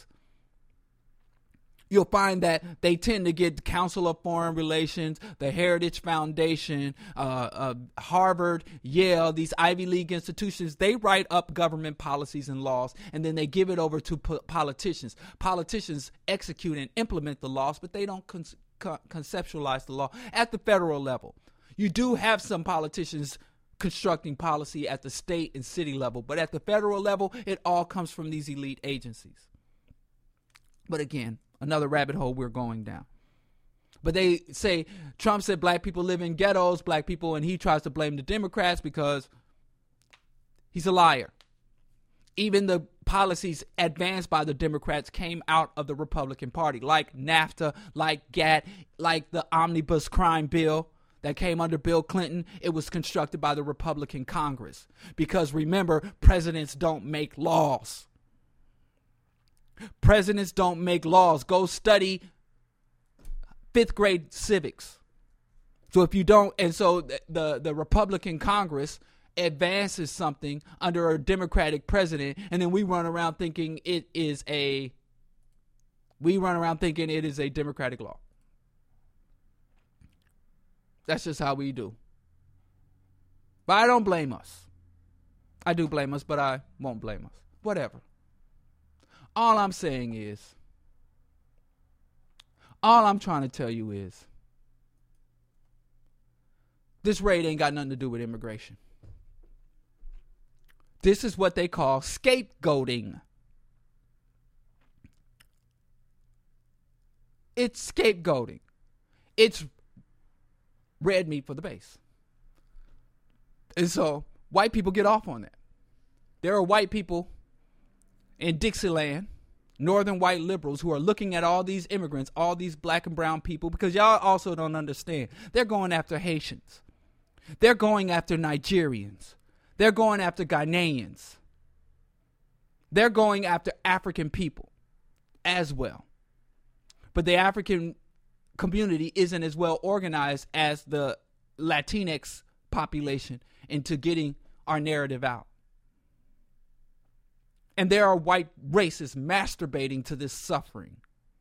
You'll find that they tend to get the Council of Foreign Relations, the Heritage Foundation, uh, uh, Harvard, Yale, these Ivy League institutions. They write up government policies and laws, and then they give it over to po- politicians. Politicians execute and implement the laws, but they don't con- con- conceptualize the law at the federal level. You do have some politicians constructing policy at the state and city level, but at the federal level, it all comes from these elite agencies. But again, another rabbit hole we're going down. But they say Trump said black people live in ghettos, black people, and he tries to blame the Democrats because he's a liar. Even the policies advanced by the Democrats came out of the Republican Party, like NAFTA, like GATT, like the omnibus crime bill that came under Bill Clinton. It was constructed by the Republican Congress. Because remember, presidents don't make laws. Presidents don't make laws. Go study fifth grade civics. So if you don't, and so the, the, the Republican Congress advances something under a Democratic president, and then we run around thinking it is a, we run around thinking it is a Democratic law. That's just how we do. But I don't blame us. I do blame us, but I won't blame us. Whatever. All I'm saying is, all I'm trying to tell you is, this raid ain't got nothing to do with immigration. This is what they call scapegoating. It's scapegoating. It's red meat for the base. And so white people get off on that. There are white people in Dixieland, northern white liberals, who are looking at all these immigrants, all these black and brown people, because y'all also don't understand. They're going after Haitians. They're going after Nigerians. They're going after Ghanaians. They're going after African people as well. But the African community isn't as well organized as the Latinx population into getting our narrative out. And there are white racists masturbating to this suffering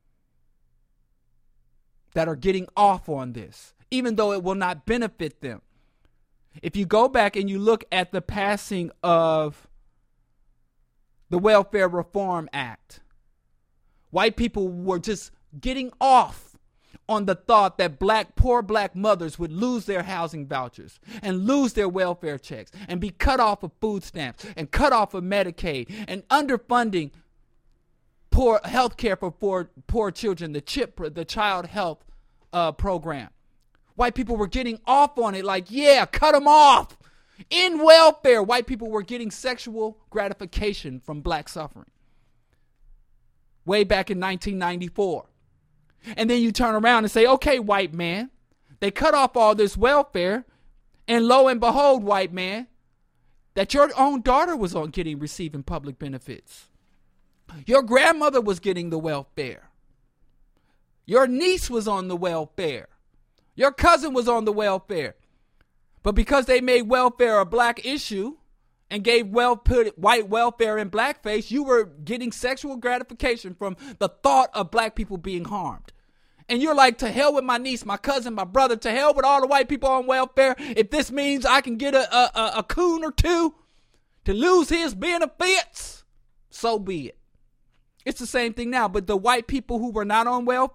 that are getting off on this, even though it will not benefit them. If you go back and you look at the passing of the Welfare Reform Act, white people were just getting off on the thought that black, poor black mothers would lose their housing vouchers and lose their welfare checks and be cut off of food stamps and cut off of Medicaid and underfunding poor health care for poor, poor children, the CHIP, the Child Health uh, Program. White people were getting off on it like, yeah, cut them off. In welfare, white people were getting sexual gratification from black suffering. Way back in nineteen ninety-four. And then you turn around and say, okay, white man, they cut off all this welfare, and lo and behold, white man, that your own daughter was on getting receiving public benefits. Your grandmother was getting the welfare. Your niece was on the welfare. Your cousin was on the welfare. But because they made welfare a black issue and gave well put white welfare in blackface, you were getting sexual gratification from the thought of black people being harmed. And you're like, to hell with my niece, my cousin, my brother, to hell with all the white people on welfare. If this means I can get a, a, a coon or two to lose his benefits, so be it. It's the same thing now. But the white people who were not on welfare,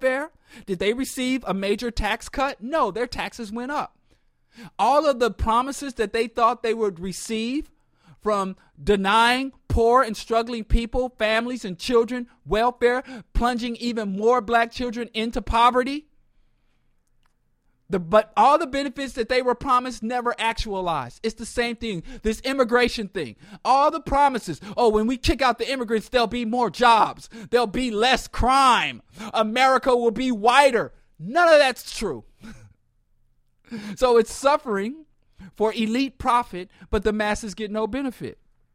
Did they receive a major tax cut? No, their taxes went up. All of the promises that they thought they would receive from denying poor and struggling people, families and children, welfare, plunging even more black children into poverty. The, but all the benefits that they were promised never actualized. It's the same thing. This immigration thing. All the promises. Oh, when we kick out the immigrants, there'll be more jobs. There'll be less crime. America will be whiter. None of that's true. So it's suffering for elite profit, but the masses get no benefit.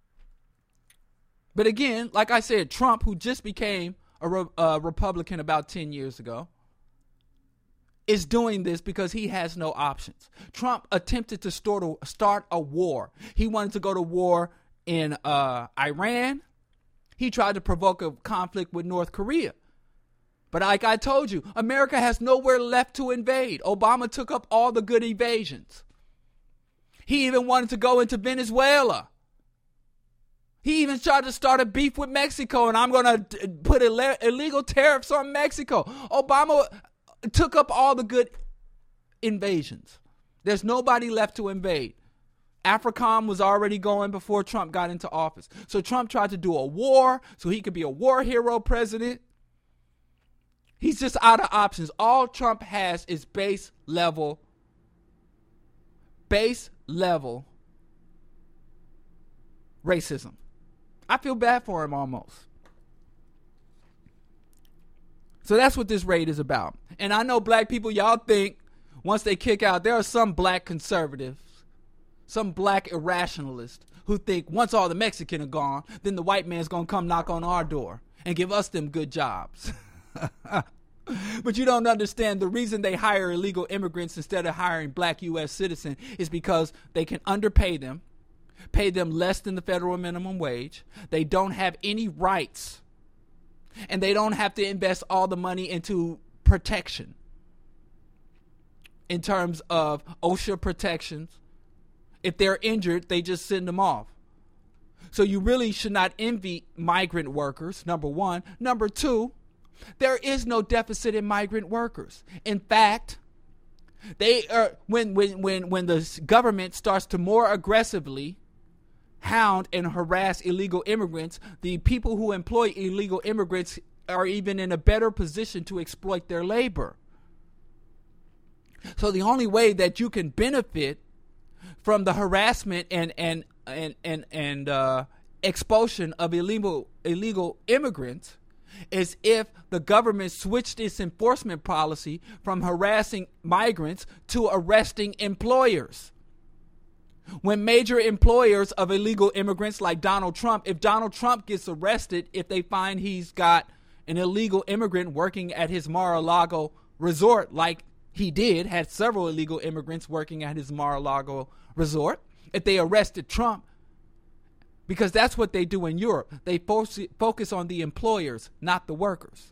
But again, like I said, Trump, who just became a, re- a Republican about ten years ago, is doing this because he has no options. Trump attempted to start a, start a war. He wanted to go to war in uh, Iran. He tried to provoke a conflict with North Korea. But like I told you, America has nowhere left to invade. Obama took up all the good evasions. He even wanted to go into Venezuela. He even tried to start a beef with Mexico, and I'm going to put Ill- illegal tariffs on Mexico. Obama took up all the good invasions. There's nobody left to invade. AFRICOM was already going before Trump got into office. So Trump tried to do a war so he could be a war hero president. He's just out of options. All Trump has is base level, base level racism. I feel bad for him almost. So that's what this raid is about. And I know black people, y'all think once they kick out, there are some black conservatives, some black irrationalists who think once all the Mexicans are gone, then the white man's going to come knock on our door and give us them good jobs. But you don't understand the reason they hire illegal immigrants instead of hiring black U S citizens is because they can underpay them, pay them less than the federal minimum wage. They don't have any rights. And they don't have to invest all the money into protection in terms of OSHA protections. If they're injured, they just send them off. So you really should not envy migrant workers, number one. Number two, there is no deficit in migrant workers. In fact, they are when when when when the government starts to more aggressively hound and harass illegal immigrants, the people who employ illegal immigrants are even in a better position to exploit their labor. So the only way that you can benefit from the harassment and and and and, and uh, expulsion of illegal illegal immigrants is if the government switched its enforcement policy from harassing migrants to arresting employers. When major employers of illegal immigrants like Donald Trump, if Donald Trump gets arrested, if they find he's got an illegal immigrant working at his Mar-a-Lago resort, like he did, had several illegal immigrants working at his Mar-a-Lago resort, if they arrested Trump, because that's what they do in Europe, they fo- focus on the employers, not the workers.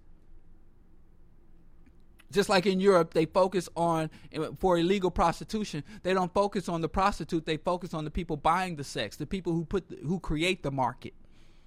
Just like in Europe, they focus on, for illegal prostitution, they don't focus on the prostitute, they focus on the people buying the sex, the people who put, the, who create the market.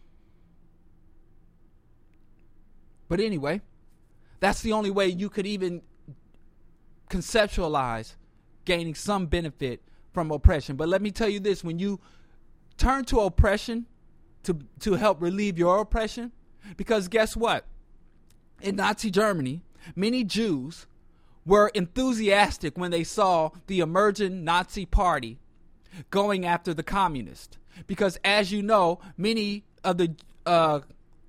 But anyway, that's the only way you could even conceptualize gaining some benefit from oppression. But let me tell you this, when you turn to oppression to, to help relieve your oppression, because guess what? In Nazi Germany, many Jews were enthusiastic when they saw the emerging Nazi party going after the communists. Because as you know, many of the uh,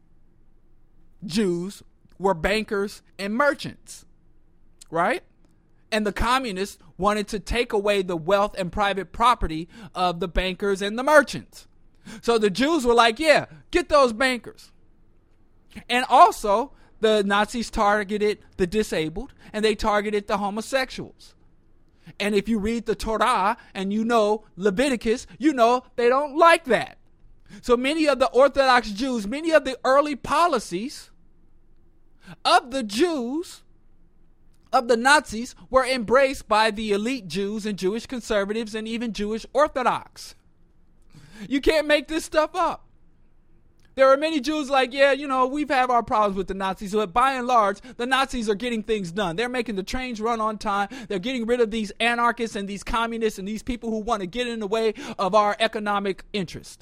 Jews were bankers and merchants, right? And the communists wanted to take away the wealth and private property of the bankers and the merchants. So the Jews were like, yeah, get those bankers. And also, the Nazis targeted the disabled, and they targeted the homosexuals. And if you read the Torah and you know Leviticus, you know they don't like that. So many of the Orthodox Jews, many of the early policies of the Jews, of the Nazis, were embraced by the elite Jews and Jewish conservatives and even Jewish Orthodox. You can't make this stuff up. There are many Jews like, yeah, you know, we've had our problems with the Nazis, but by and large, the Nazis are getting things done. They're making the trains run on time. They're getting rid of these anarchists and these communists and these people who want to get in the way of our economic interest.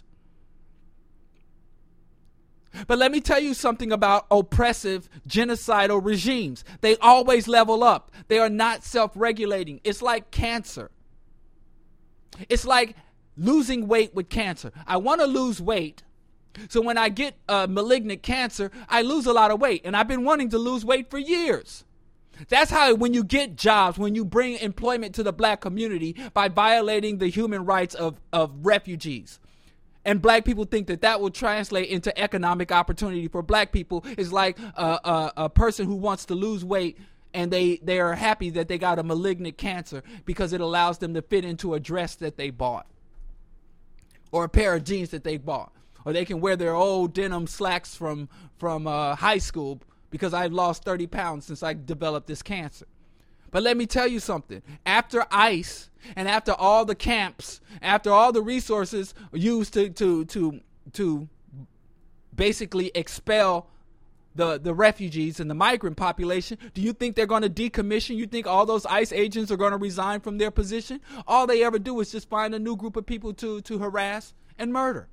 But let me tell you something about oppressive, genocidal regimes. They always level up. They are not self-regulating. It's like cancer. It's like losing weight with cancer. I want to lose weight, so when I get uh, malignant cancer, I lose a lot of weight. And I've been wanting to lose weight for years. That's how when you get jobs, when you bring employment to the black community by violating the human rights of, of refugees. And black people think that that will translate into economic opportunity for black people. It's like a, a, a person who wants to lose weight and they, they are happy that they got a malignant cancer because it allows them to fit into a dress that they bought or a pair of jeans that they bought. Or they can wear their old denim slacks from, from uh, high school because I've lost thirty pounds since I developed this cancer. But let me tell you something. After ICE and after all the camps, after all the resources used to to to to basically expel the, the refugees and the migrant population, do you think they're going to decommission? You think all those ICE agents are going to resign from their position? All they ever do is just find a new group of people to, to harass and murder.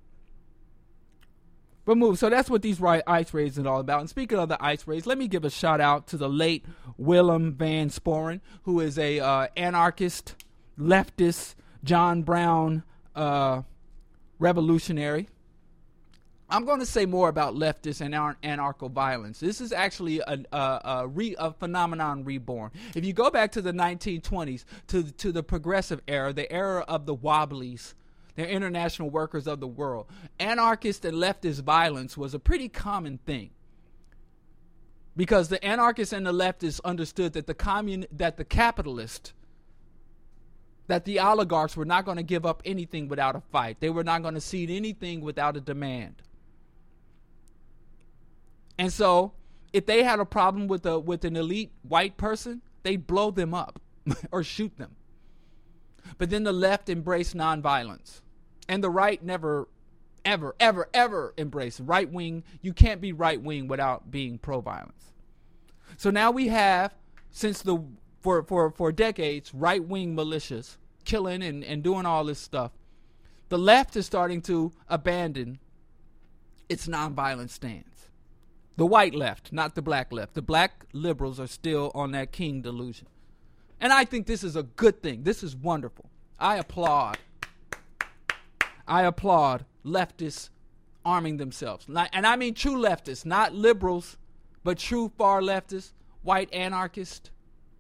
But move. So that's what these ICE raids are all about. And speaking of the ICE raids, let me give a shout out to the late Willem Van Sporen, who is a uh, anarchist, leftist, John Brown uh, revolutionary. I'm going to say more about leftist and anarcho-violence. This is actually a, a, a, re, a phenomenon reborn. If you go back to the nineteen twenties, to, to the progressive era, the era of the Wobblies, they're international workers of the world, anarchist and leftist violence was a pretty common thing. Because the anarchists and the leftists understood that the commun- that the capitalist, that the oligarchs were not going to give up anything without a fight. They were not going to cede anything without a demand. And so, if they had a problem with a with an elite white person, they'd blow them up or shoot them. But then the left embraced nonviolence. And the right never, ever, ever, ever embraced right wing. You can't be right wing without being pro-violence. So now we have, since the, for, for, for decades, right wing militias killing and, and doing all this stuff. The left is starting to abandon its nonviolent stance. The white left, not the black left. The black liberals are still on that king delusion. And I think this is a good thing. This is wonderful. I applaud. I applaud leftists arming themselves. And I mean true leftists, not liberals, but true far leftists, white anarchists,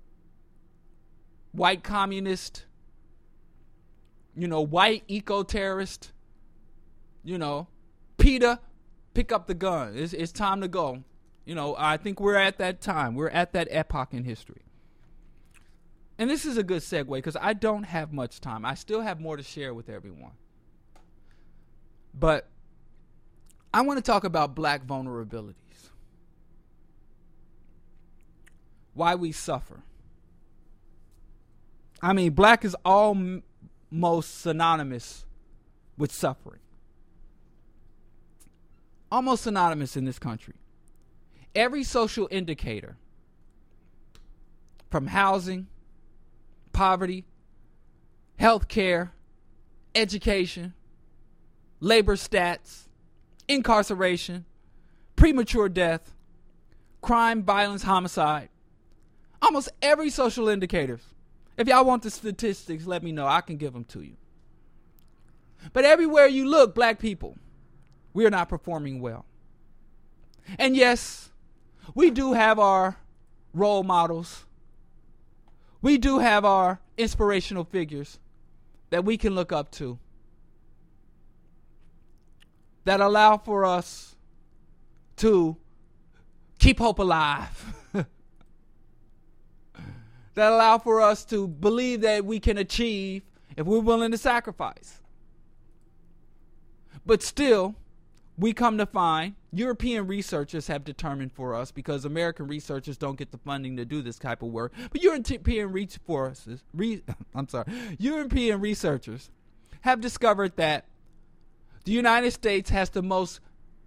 white communist, you know, white eco-terrorist, you know, PETA, pick up the gun. It's, it's time to go. You know, I think we're at that time. We're at that epoch in history. And this is a good segue because I don't have much time. I still have more to share with everyone. But I want to talk about black vulnerabilities. Why we suffer. I mean, black is almost synonymous with suffering. Almost synonymous in this country. Every social indicator, from housing, poverty, health care, education, labor stats, incarceration, premature death, crime, violence, homicide. Almost every social indicator. If y'all want the statistics, let me know. I can give them to you. But everywhere you look, black people, we are not performing well. And yes, we do have our role models. We do have our inspirational figures that we can look up to, that allow for us to keep hope alive, that allow for us to believe that we can achieve if we're willing to sacrifice. But still, we come to find European researchers have determined for us, because American researchers don't get the funding to do this type of work, but European resources, re, I'm sorry, European researchers have discovered that the United States has the most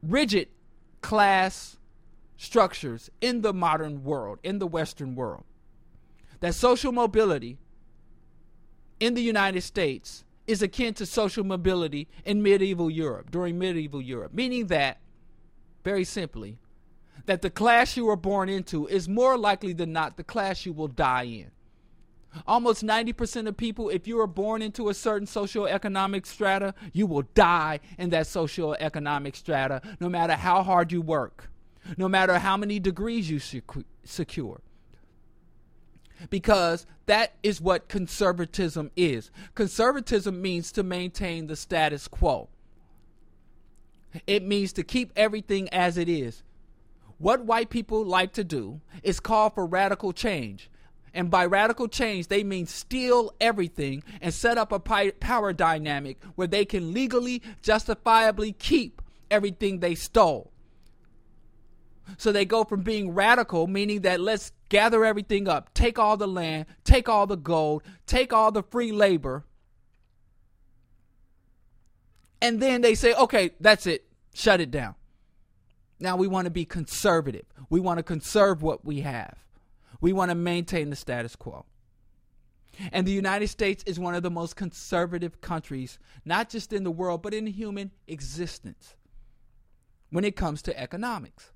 rigid class structures in the modern world, in the Western world. That social mobility in the United States is akin to social mobility in medieval Europe, during medieval Europe, meaning that, very simply, that the class you were born into is more likely than not the class you will die in. Almost ninety percent of people, if you are born into a certain socioeconomic strata, you will die in that socioeconomic strata, no matter how hard you work, no matter how many degrees you secure. Because that is what conservatism is. Conservatism means to maintain the status quo. It means to keep everything as it is. What white people like to do is call for radical change. And by radical change, they mean steal everything and set up a power dynamic where they can legally, justifiably keep everything they stole. So they go from being radical, meaning that let's gather everything up, take all the land, take all the gold, take all the free labor. And then they say, okay, that's it. Shut it down. Now we want to be conservative. We want to conserve what we have. We want to maintain the status quo. And the United States is one of the most conservative countries, not just in the world, but in human existence when it comes to economics.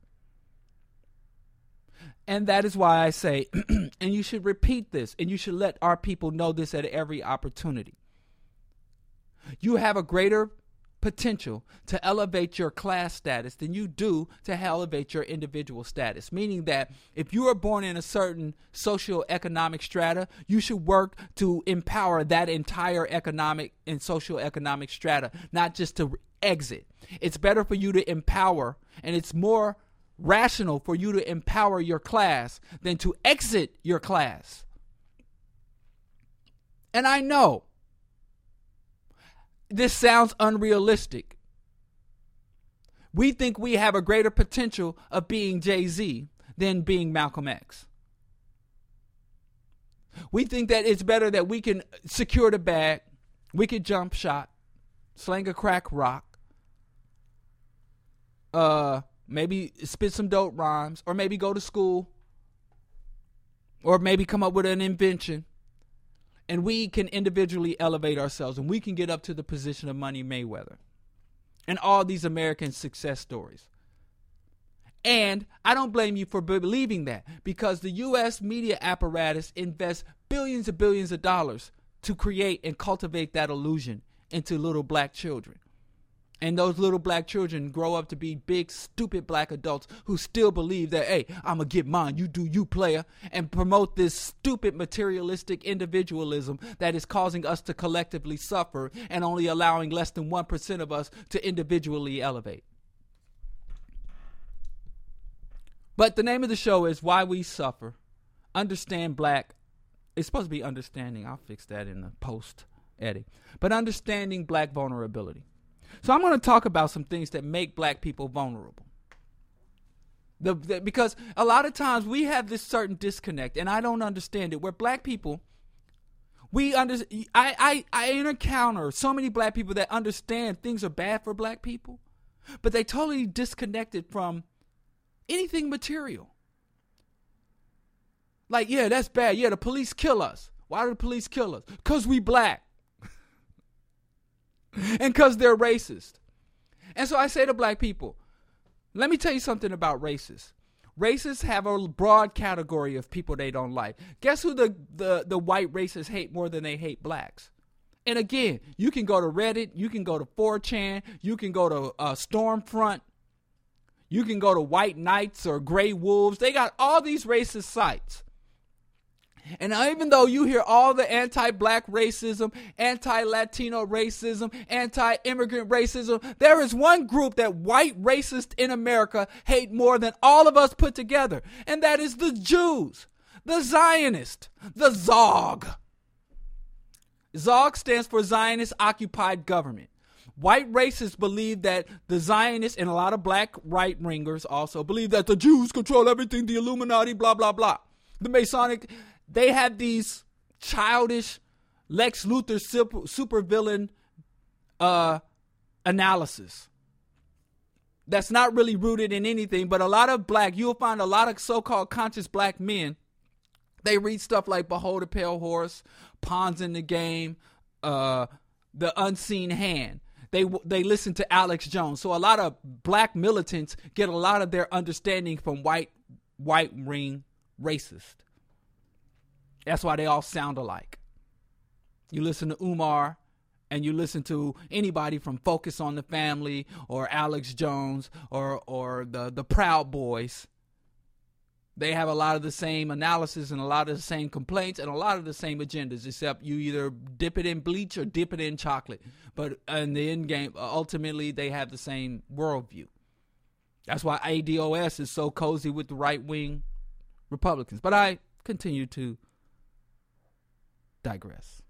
And that is why I say, and you should repeat this, and you should let our people know this at every opportunity. You have a greater potential to elevate your class status than you do to elevate your individual status. Meaning that if you are born in a certain socioeconomic strata, you should work to empower that entire economic and socioeconomic strata, not just to exit. It's better for you to empower, and it's more rational for you to empower your class than to exit your class. And I know this sounds unrealistic. We think we have a greater potential of being Jay-Z than being Malcolm X. We think that it's better that we can secure the bag, we can jump shot, sling a crack rock, uh, maybe spit some dope rhymes, or maybe go to school, or maybe come up with an invention. And we can individually elevate ourselves, and we can get up to the position of Money Mayweather and all these American success stories. And I don't blame you for believing that, because the U S media apparatus invests billions and billions of dollars to create and cultivate that illusion into little black children. And those little black children grow up to be big, stupid black adults who still believe that, hey, I'm going to get mine, you do you, player, and promote this stupid materialistic individualism that is causing us to collectively suffer and only allowing less than one percent of us to individually elevate. But the name of the show is Why We Suffer. Understand Black. It's supposed to be understanding. I'll fix that in the post, Eddie. But understanding black vulnerability. So I'm going to talk about some things that make black people vulnerable. The, the, because a lot of times we have this certain disconnect, and I don't understand it, where black people, we under, I, I, I encounter so many black people that understand things are bad for black people, but they totally disconnected from anything material. Like, yeah, that's bad. Yeah, the police kill us. Why do the police kill us? Because we black. And because they're racist. And so I say to black people, let me tell you something about racists. Racists have a broad category of people they don't like. Guess who the, the, the white racists hate more than they hate blacks? And again, you can go to Reddit, you can go to four chan, you can go to uh, Stormfront, you can go to White Knights or Grey Wolves. They got all these racist sites. And even though you hear all the anti-black racism, anti-Latino racism, anti-immigrant racism, there is one group that white racists in America hate more than all of us put together. And that is the Jews, the Zionists, the Zog. Zog stands for Zionist Occupied Government. White racists believe that the Zionists, and a lot of black right-wingers also, believe that the Jews control everything, the Illuminati, blah, blah, blah. The Masonic... They have these childish Lex Luthor super, supervillain uh, analysis. that's not really rooted in anything, but a lot of black, you'll find a lot of so-called conscious black men, they read stuff like Behold a Pale Horse, Pawns in the Game, uh, The Unseen Hand. They they listen to Alex Jones. So a lot of black militants get a lot of their understanding from white white ring racist. That's why they all sound alike. You listen to Umar and you listen to anybody from Focus on the Family or Alex Jones or or the, the Proud Boys. They have a lot of the same analysis and a lot of the same complaints and a lot of the same agendas, except you either dip it in bleach or dip it in chocolate. But in the end game, ultimately, they have the same worldview. That's why A D O S is so cozy with the right-wing Republicans. But I continue to digress.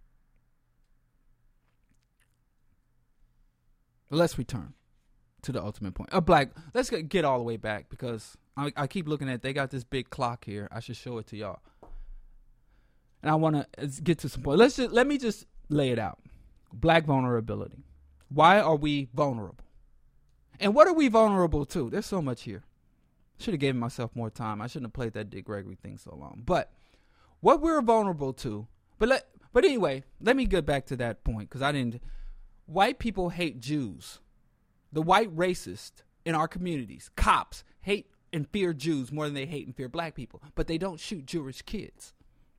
But let's return to the ultimate point. A black, let's get, get all the way back because I, I keep looking at, they got this big clock here. I should show it to y'all. And I want to get to some point. Let's just, let me just lay it out. Black vulnerability. Why are we vulnerable? And what are we vulnerable to? There's so much here. Should have given myself more time. I shouldn't have played that Dick Gregory thing so long. But what we're vulnerable to, but let, but anyway, let me get back to that point because I didn't. White people hate Jews. The white racists in our communities, cops, hate and fear Jews more than they hate and fear black people. But they don't shoot Jewish kids.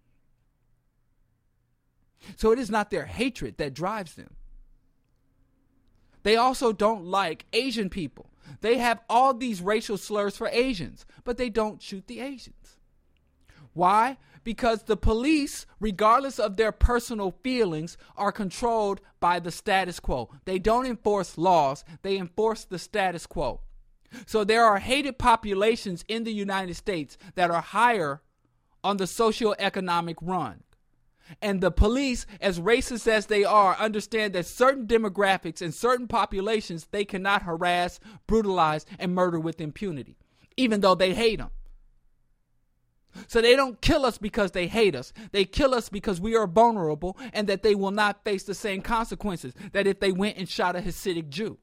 So it is not their hatred that drives them. They also don't like Asian people. They have all these racial slurs for Asians, but they don't shoot the Asians. Why? Because the police, regardless of their personal feelings, are controlled by the status quo. They don't enforce laws. They enforce the status quo. So there are hated populations in the United States that are higher on the socioeconomic run. And the police, as racist as they are, understand that certain demographics and certain populations they cannot harass, brutalize, and murder with impunity, even though they hate them. So they don't kill us because they hate us. They kill us because we are vulnerable and that they will not face the same consequences that if they went and shot a Hasidic Jew.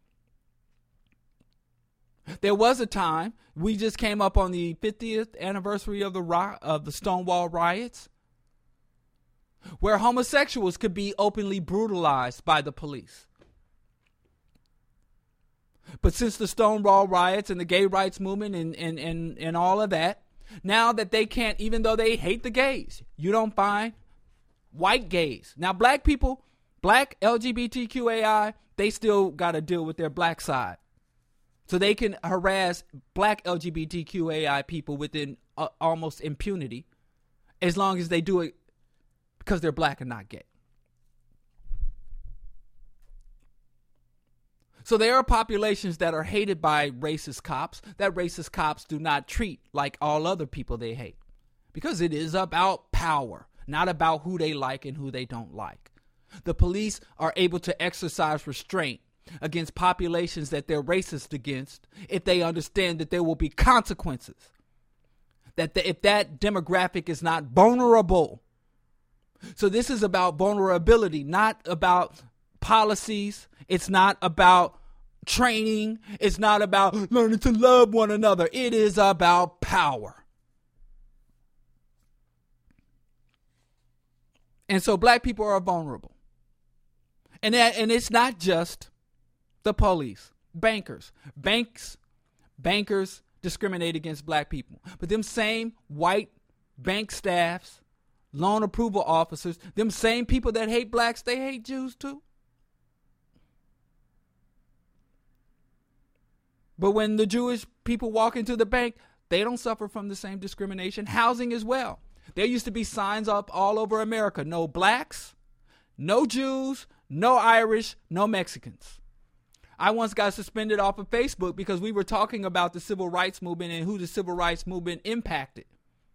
There was a time, we just came up on the fiftieth anniversary of the of the Stonewall riots, where homosexuals could be openly brutalized by the police. But since the Stonewall riots and the gay rights movement and, and, and, and all of that, now that they can't, even though they hate the gays, you don't find white gays. Now, black people, black L G B T Q A I, they still got to deal with their black side. So they can harass black L G B T Q A I people within uh, almost impunity as long as they do it because they're black and not gay. So there are populations that are hated by racist cops that racist cops do not treat like all other people they hate. Because it is about power, not about who they like and who they don't like. The police are able to exercise restraint against populations that they're racist against if they understand that there will be consequences. That the, if that demographic is not vulnerable. So this is about vulnerability, not about policies. It's not about training. It's not about learning to love one another. It is about power. And so black people are vulnerable. And that, and it's not just the police, bankers, banks, bankers discriminate against black people. But them same white bank staffs, loan approval officers, them same people that hate blacks, they hate Jews too. But when the Jewish people walk into the bank, they don't suffer from the same discrimination. Housing as well. There used to be signs up all over America. No blacks, no Jews, no Irish, no Mexicans. I once got suspended off of Facebook because we were talking about the civil rights movement and who the civil rights movement impacted.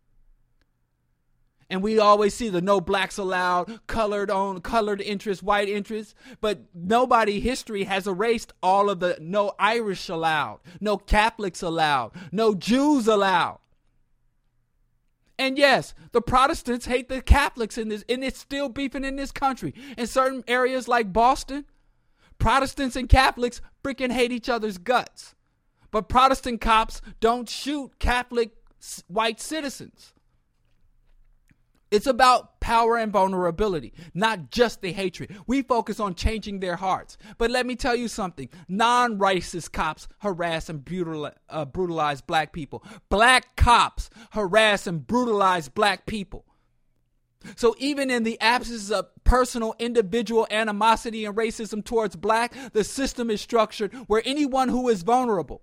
And we always see the no blacks allowed, colored on, colored interests, white interests. But nobody, history has erased all of the no Irish allowed, no Catholics allowed, no Jews allowed. And yes, the Protestants hate the Catholics in this, and it's still beefing in this country. In certain areas like Boston, Protestants and Catholics freaking hate each other's guts. But Protestant cops don't shoot Catholic white citizens. It's about power and vulnerability, not just the hatred. We focus on changing their hearts. But let me tell you something. Non-racist cops harass and brutal, uh, brutalize black people. Black cops harass and brutalize black people. So even in the absence of personal individual animosity and racism towards black, the system is structured where anyone who is vulnerable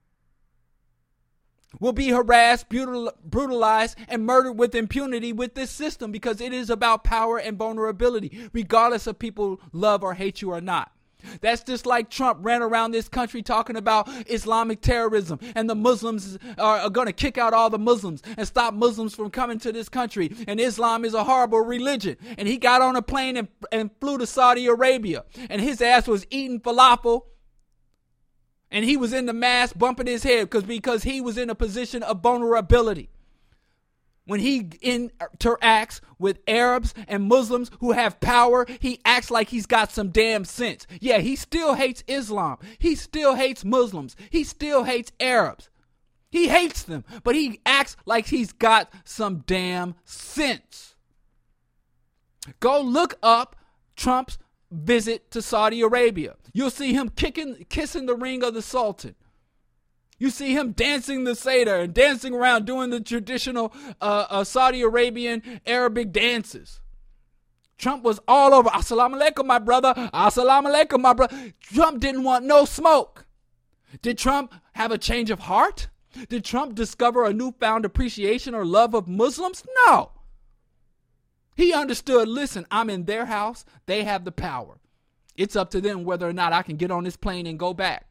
will be harassed, brutal, brutalized, and murdered with impunity with this system, because it is about power and vulnerability, regardless of people love or hate you or not. That's just like Trump ran around this country talking about Islamic terrorism, and the Muslims are, are going to kick out all the Muslims and stop Muslims from coming to this country, and Islam is a horrible religion. And he got on a plane and, and flew to Saudi Arabia, and his ass was eating falafel. And he was in the mask bumping his head because because he was in a position of vulnerability. When he interacts with Arabs and Muslims who have power, he acts like he's got some damn sense. Yeah, he still hates Islam. He still hates Muslims. He still hates Arabs. He hates them, but he acts like he's got some damn sense. Go look up Trump's visit to Saudi Arabia. You'll see him kicking, kissing the ring of the Sultan. You see him dancing the Seder and dancing around doing the traditional uh, uh, Saudi Arabian Arabic dances. Trump was all over. Assalamu alaikum, my brother. Assalamu alaikum, my brother. Trump didn't want no smoke. Did Trump have a change of heart? Did Trump discover a newfound appreciation or love of Muslims? No. He understood, listen, I'm in their house. They have the power. It's up to them whether or not I can get on this plane and go back.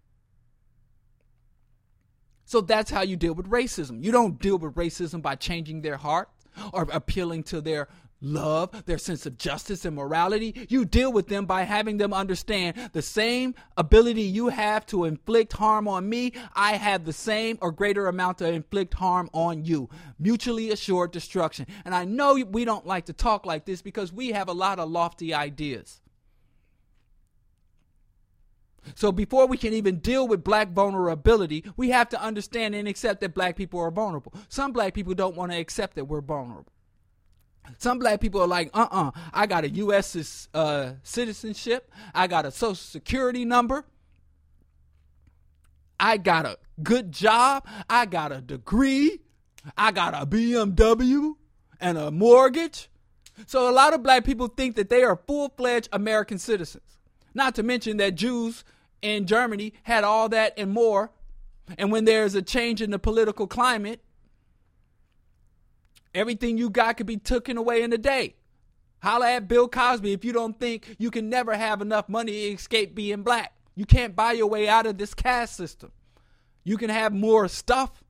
So that's how you deal with racism. You don't deal with racism by changing their heart or appealing to their love, their sense of justice and morality. You deal with them by having them understand the same ability you have to inflict harm on me, I have the same or greater amount to inflict harm on you. Mutually assured destruction. And I know we don't like to talk like this because we have a lot of lofty ideas. So before we can even deal with black vulnerability, we have to understand and accept that black people are vulnerable. Some black people don't want to accept that we're vulnerable. Some black people are like, uh-uh, I got a U S uh, citizenship. I got a social security number. I got a good job. I got a degree. I got a B M W and a mortgage. So a lot of black people think that they are full-fledged American citizens. Not to mention that Jews in Germany had all that and more. And when there's a change in the political climate, everything you got could be taken away in a day. Holla at Bill Cosby if you don't think you can never have enough money to escape being black. You can't buy your way out of this caste system. You can have more stuff.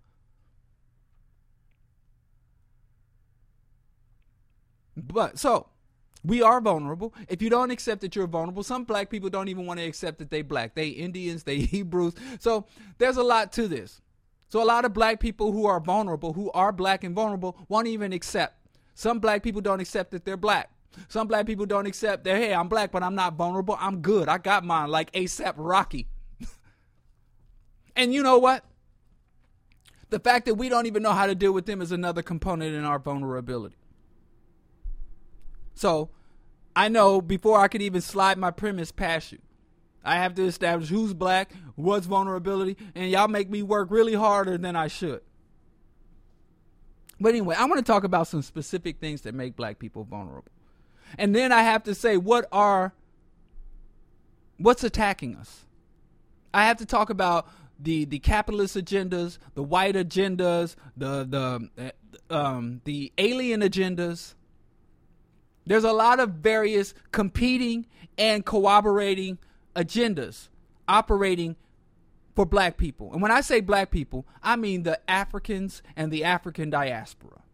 But so we are vulnerable. If you don't accept that you're vulnerable, some black people don't even want to accept that they black. They Indians, they Hebrews. So there's a lot to this. So a lot of black people who are vulnerable, who are black and vulnerable, won't even accept. Some black people don't accept that they're black. Some black people don't accept that, hey, I'm black, but I'm not vulnerable. I'm good. I got mine, like ASAP Rocky. And you know what? The fact that we don't even know how to deal with them is another component in our vulnerability. So I know before I could even slide my premise past you, I have to establish who's black, what's vulnerability, and y'all make me work really harder than I should. But anyway, I want to talk about some specific things that make black people vulnerable. And then I have to say, what are, what's attacking us? I have to talk about the, the capitalist agendas, the white agendas, the, the, um, the alien agendas. There's a lot of various competing and corroborating agendas operating for black people. And when I say black people, I mean the Africans and the African diaspora.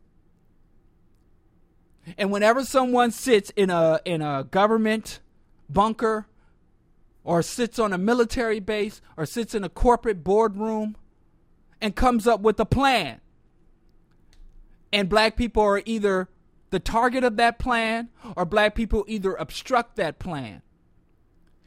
And whenever someone sits in a in a government bunker or sits on a military base or sits in a corporate boardroom and comes up with a plan, and black people are either the target of that plan or black people either obstruct that plan,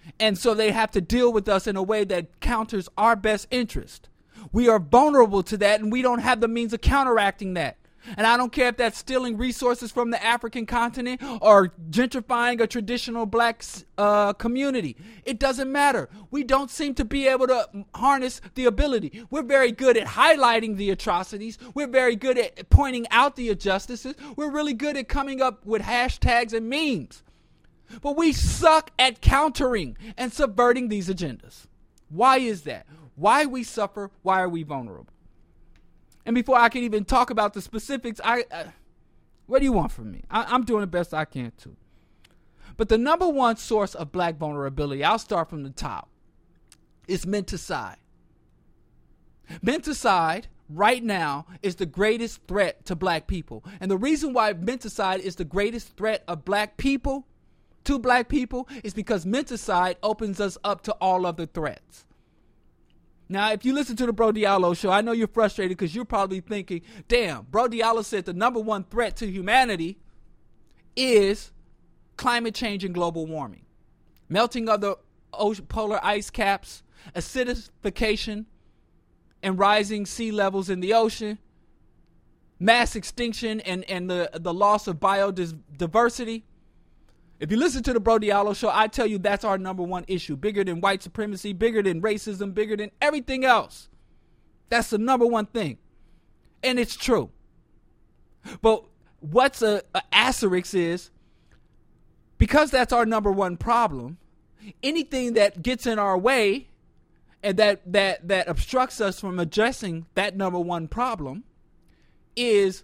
And so they have to deal with us in a way that counters our best interest. We are vulnerable to that, and we don't have the means of counteracting that. And I don't care if that's stealing resources from the African continent or gentrifying a traditional black uh, community. It doesn't matter. We don't seem to be able to harness the ability. We're very good at highlighting the atrocities. We're very good at pointing out the injustices. We're really good at coming up with hashtags and memes. But we suck at countering and subverting these agendas. Why is that? Why we suffer? Why are we vulnerable? And before I can even talk about the specifics, I, uh, what do you want from me? I, I'm doing the best I can too. But the number one source of black vulnerability, I'll start from the top, is menticide. Menticide right now is the greatest threat to black people. And the reason why menticide is the greatest threat of black people, to black people, is because menticide opens us up to all other threats. Now, if you listen to the Bro Diallo show, I know you're frustrated because you're probably thinking, damn, Bro Diallo said the number one threat to humanity is climate change and global warming. Melting of the ocean, polar ice caps, acidification and rising sea levels in the ocean, mass extinction and, and the, the loss of biodiversity. If you listen to the Bro Diallo show, I tell you that's our number one issue. Bigger than white supremacy, bigger than racism, bigger than everything else. That's the number one thing. And it's true. But what's a, a asterisk is, because that's our number one problem, anything that gets in our way and that that that obstructs us from addressing that number one problem is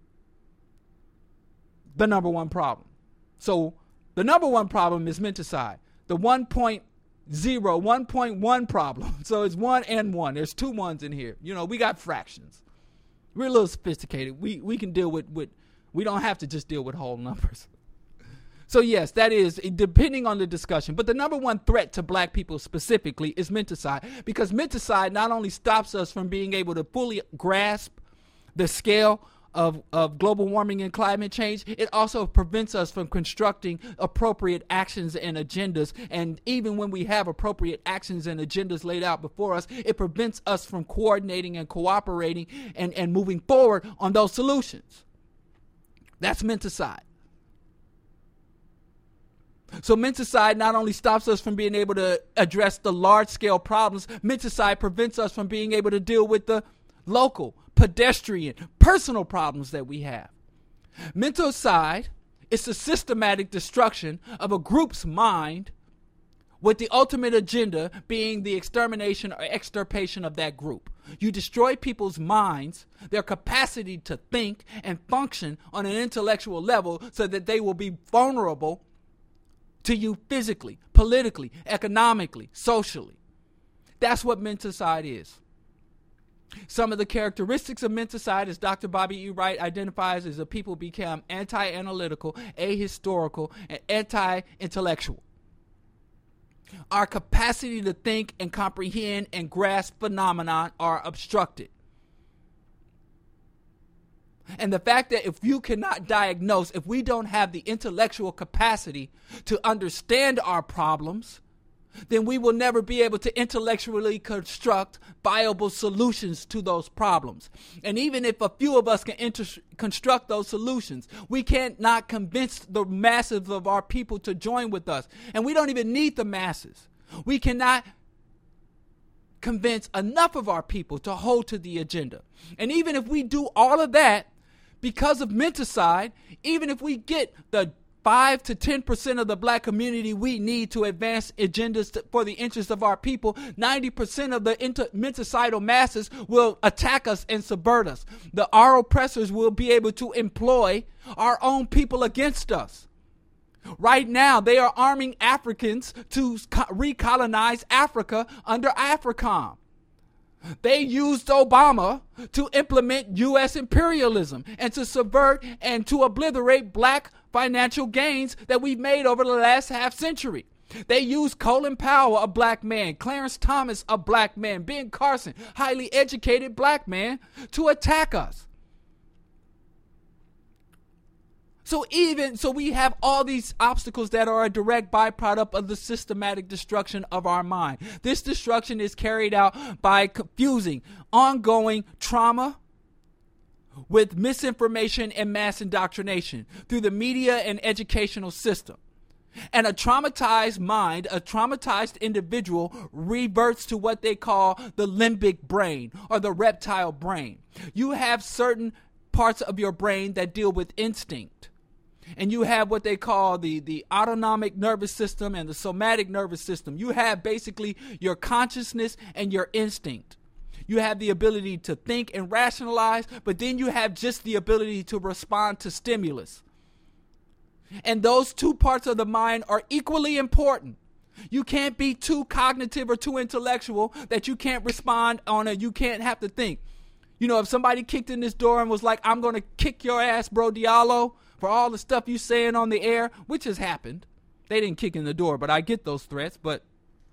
the number one problem. So the number one problem is menticide. The one point zero, one point one problem. So it's one and one. There's two ones in here. You know, we got fractions. We're a little sophisticated. We we can deal with, with we don't have to just deal with whole numbers. So yes, that is, depending on the discussion. But the number one threat to black people specifically is menticide. Because menticide not only stops us from being able to fully grasp the scale Of, of global warming and climate change, it also prevents us from constructing appropriate actions and agendas. And even when we have appropriate actions and agendas laid out before us, it prevents us from coordinating and cooperating and, and moving forward on those solutions. That's menticide. So menticide not only stops us from being able to address the large-scale problems, menticide prevents us from being able to deal with the local, pedestrian, personal problems that we have. Menticide is the systematic destruction of a group's mind, with the ultimate agenda being the extermination or extirpation of that group. You destroy people's minds, their capacity to think and function on an intellectual level, so that they will be vulnerable to you physically, politically, economically, socially. That's what menticide is. Some of the characteristics of menticide, as Doctor Bobby E. Wright identifies, is that people become anti-analytical, ahistorical, and anti-intellectual. Our capacity to think and comprehend and grasp phenomena are obstructed. And the fact that if you cannot diagnose, if we don't have the intellectual capacity to understand our problems, then we will never be able to intellectually construct viable solutions to those problems. And even if a few of us can inter- construct those solutions, we can't not convince the masses of our people to join with us. And we don't even need the masses. We cannot convince enough of our people to hold to the agenda. And even if we do all of that, because of menticide, even if we get the five to ten percent of the black community we need to advance agendas to, for the interest of our people, ninety percent of the inter- menticidal masses will attack us and subvert us. The our oppressors will be able to employ our own people against us. Right now, they are arming Africans to co- recolonize Africa under AFRICOM. They used Obama to implement U S imperialism and to subvert and to obliterate black financial gains that we've made over the last half century. They used Colin Powell, a black man, Clarence Thomas, a black man, Ben Carson, highly educated black man, to attack us. So even so we have all these obstacles that are a direct byproduct of the systematic destruction of our mind. This destruction is carried out by confusing ongoing trauma with misinformation and mass indoctrination through the media and educational system. And a traumatized mind, a traumatized individual reverts to what they call the limbic brain or the reptile brain. You have certain parts of your brain that deal with instinct. And you have what they call the, the autonomic nervous system and the somatic nervous system. You have basically your consciousness and your instinct. You have the ability to think and rationalize, but then you have just the ability to respond to stimulus. And those two parts of the mind are equally important. You can't be too cognitive or too intellectual that you can't respond on it. You can't have to think. You know, if somebody kicked in this door and was like, I'm going to kick your ass, bro Diallo, for all the stuff you saying on the air, which has happened. They didn't kick in the door, but I get those threats, but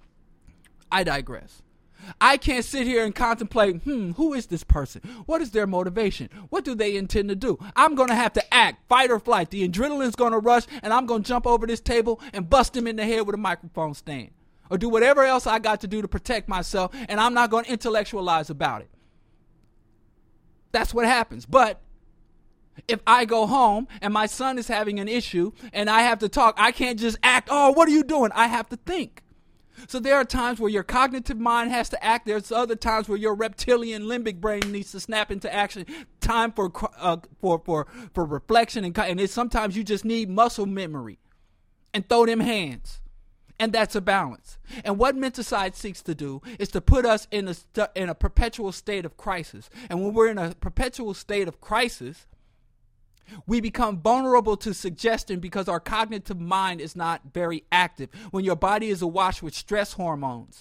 I digress. I can't sit here and contemplate, hmm, who is this person? What is their motivation? What do they intend to do? I'm going to have to act, fight or flight. The adrenaline's going to rush, and I'm going to jump over this table and bust him in the head with a microphone stand. Or do whatever else I got to do to protect myself, and I'm not going to intellectualize about it. That's what happens. But if I go home and my son is having an issue and I have to talk, I can't just act, oh, what are you doing? I have to think. So there are times where your cognitive mind has to act. There's other times where your reptilian limbic brain needs to snap into action. Time for uh, for for for reflection and and it's sometimes you just need muscle memory, and throw them hands, and that's a balance. And what Menticide seeks to do is to put us in a st- in a perpetual state of crisis. And when we're in a perpetual state of crisis, we become vulnerable to suggestion because our cognitive mind is not very active. When your body is awash with stress hormones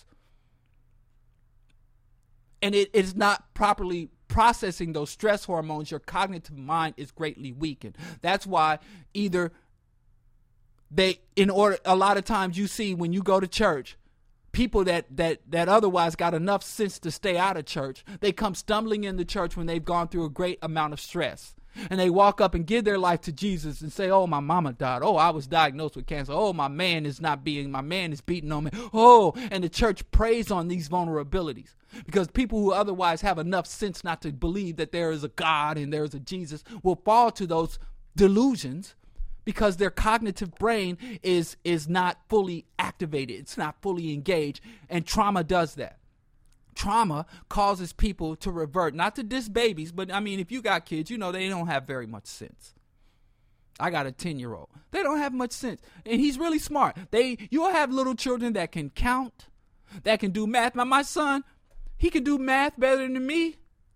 and it is not properly processing those stress hormones, your cognitive mind is greatly weakened. That's why either they, in order, a lot of times you see when you go to church, people that, that, that otherwise got enough sense to stay out of church, they come stumbling into church when they've gone through a great amount of stress. And they walk up and give their life to Jesus and say, oh, my mama died. Oh, I was diagnosed with cancer. Oh, my man is not being, my man is beating on me. Oh, and the church preys on these vulnerabilities because people who otherwise have enough sense not to believe that there is a God and there is a Jesus will fall to those delusions because their cognitive brain is, is not fully activated. It's not fully engaged. And trauma does that. Trauma causes people to revert, not to diss babies, but I mean, if you got kids, you know, they don't have very much sense. I got a ten-year-old. They don't have much sense. And he's really smart. They, you'll have little children that can count, that can do math. Now, my son, he can do math better than me.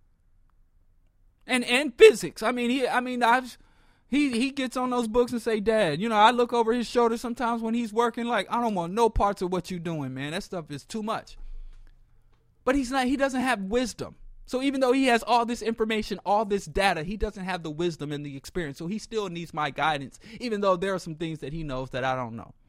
And and physics. I mean, he I mean, I've he he gets on those books and say, Dad, you know, I look over his shoulder sometimes when he's working, like, I don't want no parts of what you're doing, man. That stuff is too much. But he's not, he doesn't have wisdom. So even though he has all this information, all this data, he doesn't have the wisdom and the experience. So he still needs my guidance, even though there are some things that he knows that I don't know.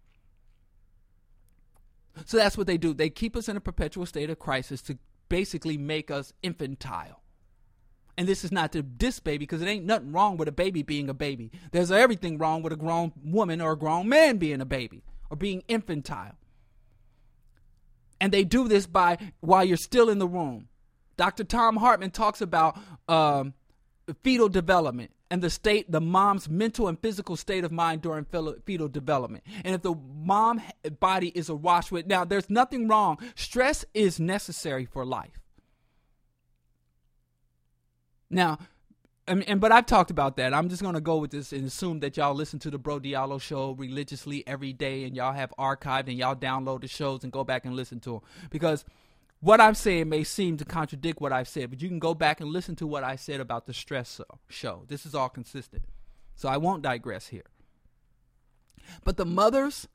So that's what they do. They keep us in a perpetual state of crisis to basically make us infantile. And this is not to diss baby, because it ain't nothing wrong with a baby being a baby. There's everything wrong with a grown woman or a grown man being a baby or being infantile. And they do this by while you're still in the womb. Doctor Tom Hartman talks about um, fetal development and the state, the mom's mental and physical state of mind during fetal development. And if the mom body is awash with, now there's nothing wrong. Stress is necessary for life. Now, and, and but I've talked about that. I'm just going to go with this and assume that y'all listen to the Bro Diallo show religiously every day and y'all have archived and y'all download the shows and go back and listen to them. Because what I'm saying may seem to contradict what I've said, but you can go back and listen to what I said about the stress show. This is all consistent. So I won't digress here. But the mother's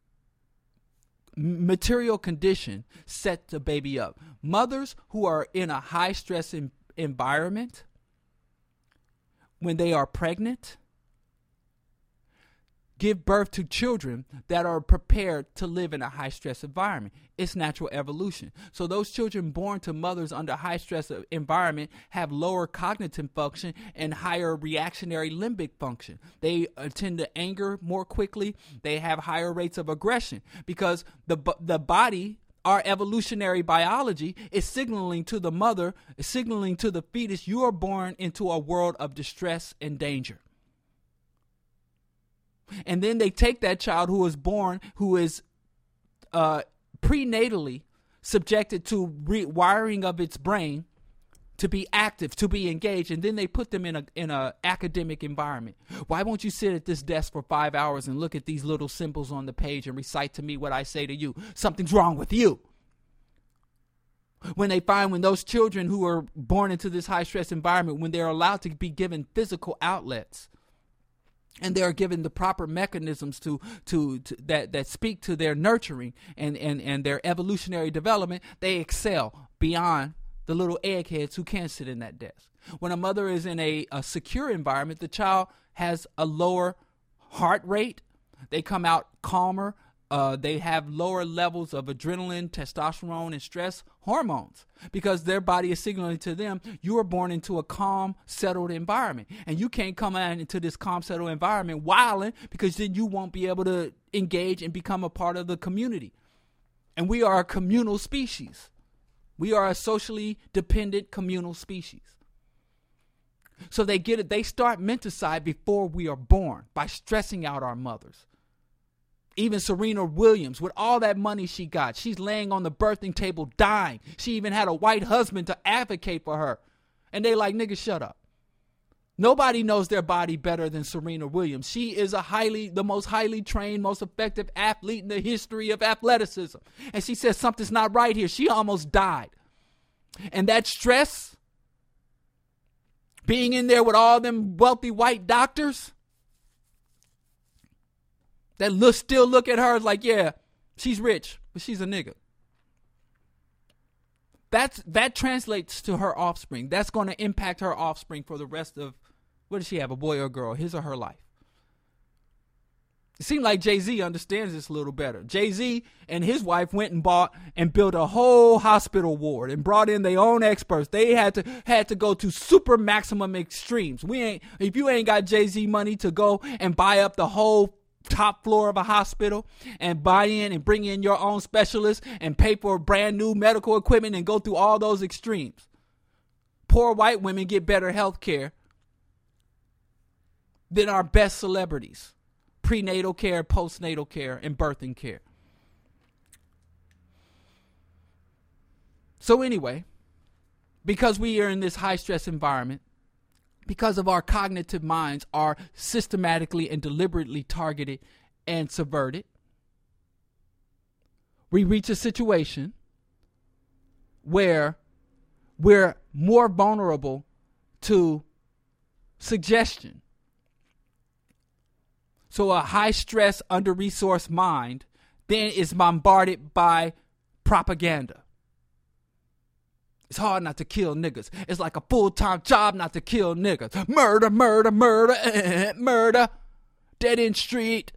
material condition set the baby up. Mothers who are in a high stress in, environment, when they are pregnant, give birth to children that are prepared to live in a high stress environment. It's natural evolution. So those children born to mothers under high stress environment have lower cognitive function and higher reactionary limbic function. They uh, tend to anger more quickly. They have higher rates of aggression because the the body, our evolutionary biology, is signaling to the mother, is signaling to the fetus, you are born into a world of distress and danger. And then they take that child who is born, who is uh, prenatally subjected to rewiring of its brain to be active, to be engaged, and then they put them in a in a academic environment. Why won't you sit at this desk for five hours and look at these little symbols on the page and recite to me what I say to you? Something's wrong with you. When they find when those children who are born into this high stress environment, when they're allowed to be given physical outlets, and they are given the proper mechanisms to, to, to that, that speak to their nurturing and, and, and their evolutionary development, they excel beyond the little eggheads who can't sit in that desk. When a mother is in a, a secure environment, the child has a lower heart rate. They come out calmer. Uh, they have lower levels of adrenaline, testosterone, and stress hormones because their body is signaling to them, you were born into a calm, settled environment. And you can't come out into this calm, settled environment wilding because then you won't be able to engage and become a part of the community. And we are a communal species. We are a socially dependent communal species. So they get it. They start menticide before we are born by stressing out our mothers. Even Serena Williams, with all that money she got, she's laying on the birthing table dying. She even had a white husband to advocate for her. And they like, nigga, shut up. Nobody knows their body better than Serena Williams. She is a highly, the most highly trained, most effective athlete in the history of athleticism. And she says something's not right here. She almost died. And that stress, being in there with all them wealthy white doctors, that look, still look at her like, yeah, she's rich, but she's a nigga. That's, that translates to her offspring. That's going to impact her offspring for the rest of, what does she have, a boy or a girl, his or her life? It seemed like Jay-Z understands this a little better. Jay-Z and his wife went and bought and built a whole hospital ward and brought in their own experts. They had to had to go to super maximum extremes. We ain't if you ain't got Jay-Z money to go and buy up the whole top floor of a hospital and buy in and bring in your own specialist and pay for brand new medical equipment and go through all those extremes. Poor white women get better health care than our best celebrities. Prenatal care, postnatal care, and birthing care. So anyway, because we are in this high stress environment, because of our cognitive minds are systematically and deliberately targeted and subverted, we reach a situation where we're more vulnerable to suggestion. So a high-stress, under-resourced mind then is bombarded by propaganda. It's hard not to kill niggas. It's like a full-time job not to kill niggas. Murder, murder, murder, eh, murder. Dead end street.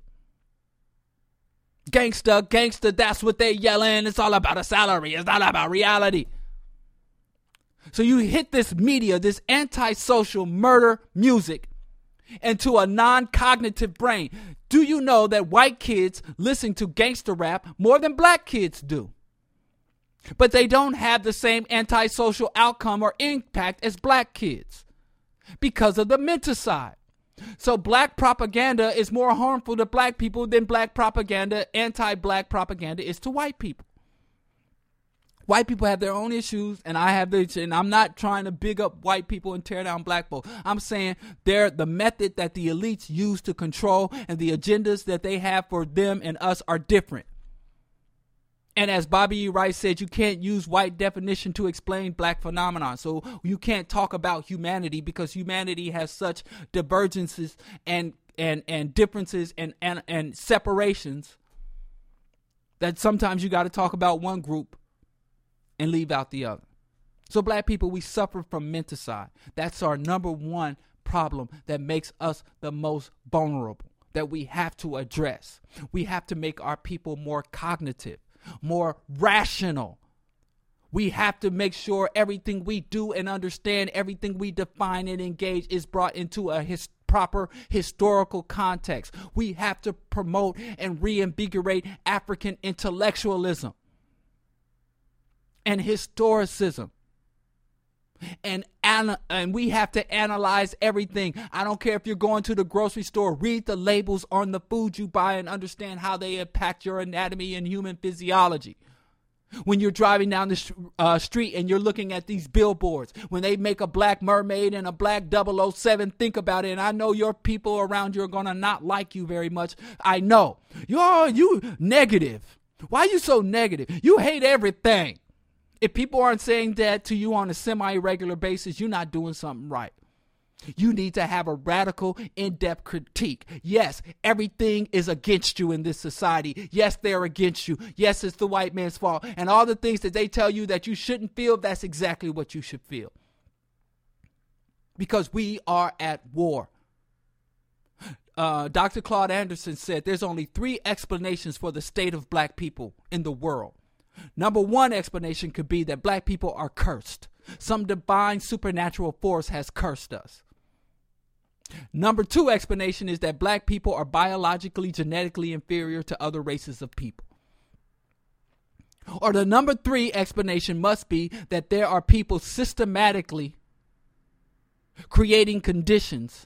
Gangsta, gangsta, that's what they yelling. It's all about a salary. It's not about reality. So you hit this media, this antisocial murder music into a non-cognitive brain. Do you know that white kids listen to gangster rap more than black kids do? But they don't have the same antisocial outcome or impact as black kids because of the menticide. So black propaganda is more harmful to black people than black propaganda, anti-black propaganda is to white people. White people have their own issues, and I have this, and I'm not trying to big up white people and tear down black folk. I'm saying they're the method that the elites use to control and the agendas that they have for them and us are different. And as Bobby E. Rice said, you can't use white definition to explain black phenomenon. So you can't talk about humanity because humanity has such divergences and and and differences and and, and separations that sometimes you got to talk about one group and leave out the other. So black people, we suffer from menticide. That's our number one problem that makes us the most vulnerable. that we have to address. We have to make our people more cognitive, more rational. We have to make sure everything we do and understand, everything we define and engage is brought into a his, proper historical context. We have to promote and reinvigorate African intellectualism and historicism. And ana- and we have to analyze everything. I don't care if you're going to the grocery store, read the labels on the food you buy and understand how they impact your anatomy and human physiology. When you're driving down the uh, street and you're looking at these billboards, when they make a black mermaid and a black double oh seven, think about it. And I know your people around you are going to not like you very much. I know. You're you negative. Why are you so negative? You hate everything. If people aren't saying that to you on a semi-regular basis, you're not doing something right. You need to have a radical, in-depth critique. Yes, everything is against you in this society. Yes, they're against you. Yes, it's the white man's fault. And all the things that they tell you that you shouldn't feel, that's exactly what you should feel. Because we are at war. Uh, Doctor Claude Anderson said there's only three explanations for the state of black people in the world. Number one explanation could be that black people are cursed. Some divine supernatural force has cursed us. Number two explanation is that black people are biologically, genetically inferior to other races of people. Or the number three explanation must be that there are people systematically creating conditions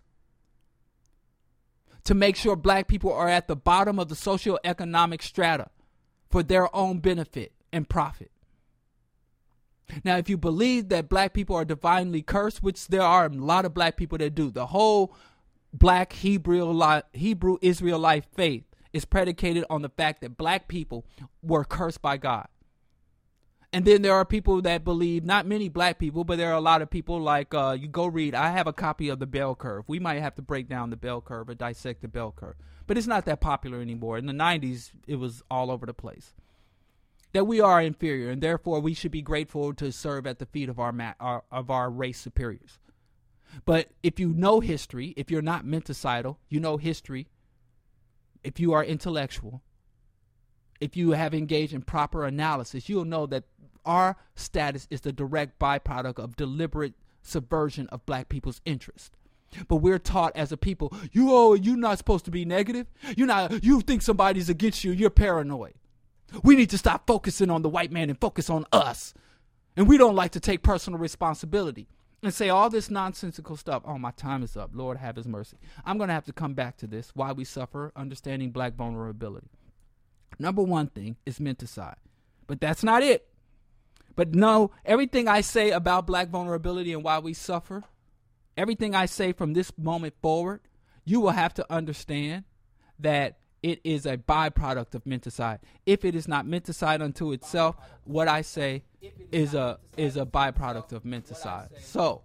to make sure black people are at the bottom of the socioeconomic strata for their own benefit and profit. Now, if you believe that black people are divinely cursed, which there are a lot of black people that do, the whole black Hebrew, Hebrew Israelite faith is predicated on the fact that black people were cursed by God. And then there are people that believe, not many black people, but there are a lot of people like, uh, you go read, I have a copy of the bell curve. We might have to break down the bell curve or dissect the bell curve. But it's not that popular anymore. In the nineties, it was all over the place. That we are inferior, and therefore we should be grateful to serve at the feet of our, ma- our of our race superiors. But if you know history, if you're not menticidal, you know history, if you are intellectual, if you have engaged in proper analysis, you'll know that our status is the direct byproduct of deliberate subversion of black people's interest. But we're taught as a people, you oh, you're not supposed to be negative. You're not. You think somebody's against you. You're paranoid. We need to stop focusing on the white man and focus on us. And we don't like to take personal responsibility and say all this nonsensical stuff. Oh, my time is up. Lord have his mercy. I'm going to have to come back to this. Why we suffer, understanding black vulnerability. Number one thing is menticide. But that's not it. But no, everything I say about black vulnerability and why we suffer, everything I say from this moment forward, you will have to understand that it is a byproduct of menticide. If it is not menticide unto itself, what I say is a is a byproduct of menticide. So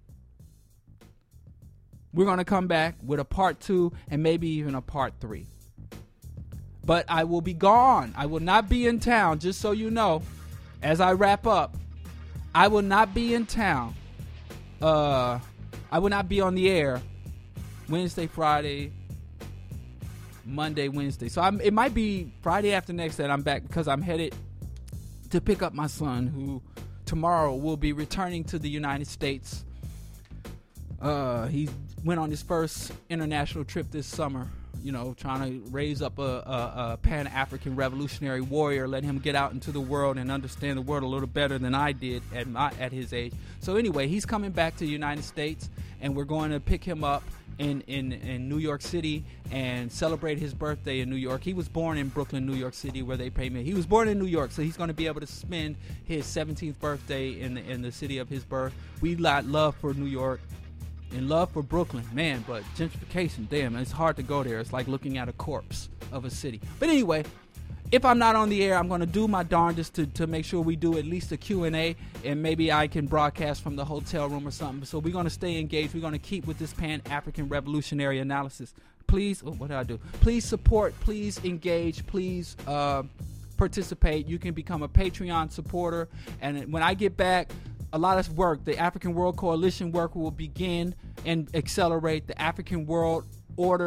we're going to come back with a part two and maybe even a part three. But I will be gone. I will not be in town, just so you know. As I wrap up, I will not be in town. Uh, I will not be on the air Wednesday, Friday, Monday, Wednesday. So I'm, it might be Friday after next that I'm back because I'm headed to pick up my son, who tomorrow will be returning to the United States. Uh, he went on his first international trip this summer, you know, trying to raise up a, a, a Pan-African revolutionary warrior, let him get out into the world and understand the world a little better than I did at my at his age. So anyway, he's coming back to the United States, and we're going to pick him up in, in, in New York City and celebrate his birthday in New York. He was born in Brooklyn, New York City, where they pay me. He was born in New York, so he's going to be able to spend his seventeenth birthday in the, in the city of his birth. We got love for New York and love for Brooklyn, man, but gentrification, damn, it's hard to go there. It's like looking at a corpse of a city. But anyway, if I'm not on the air, I'm going to do my darndest to, to make sure we do at least a Q and A, and maybe I can broadcast from the hotel room or something. So we're going to stay engaged. We're going to keep with this Pan-African revolutionary analysis. Please, oh, what did I do? Please support, please engage, please uh, participate. You can become a Patreon supporter, and when I get back, a lot of work, the African World Coalition work will begin and accelerate. The African World Order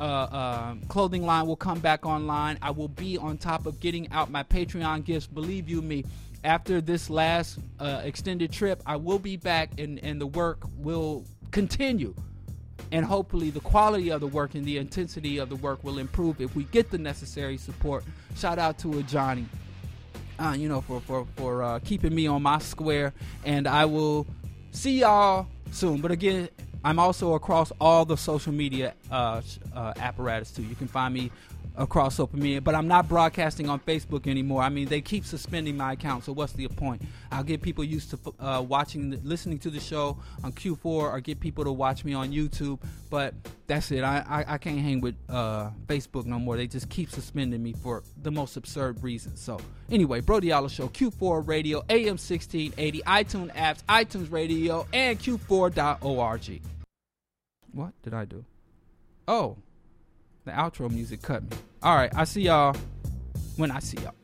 uh, uh, clothing line will come back online. I will be on top of getting out my Patreon gifts. Believe you me, after this last uh, extended trip, I will be back, and, and the work will continue. And hopefully the quality of the work and the intensity of the work will improve if we get the necessary support. Shout out to a Johnny, uh, you know, for, for, for uh, keeping me on my square. And I will see y'all soon. But again, I'm also across all the social media uh, uh, apparatus too. You can find me across social media, but I'm not broadcasting on Facebook anymore. I mean, they keep suspending my account, so what's the point? I'll get people used to uh, watching, listening to the show on Q four, or get people to watch me on YouTube, but that's it. I, I, I can't hang with uh, Facebook no more. They just keep suspending me for the most absurd reasons. So anyway, Brody Alla Show, Q four Radio, A M sixteen eighty, iTunes apps, iTunes Radio, and Q four dot org. What did I do? Oh, the outro music cut me. All right, I see y'all when I see y'all.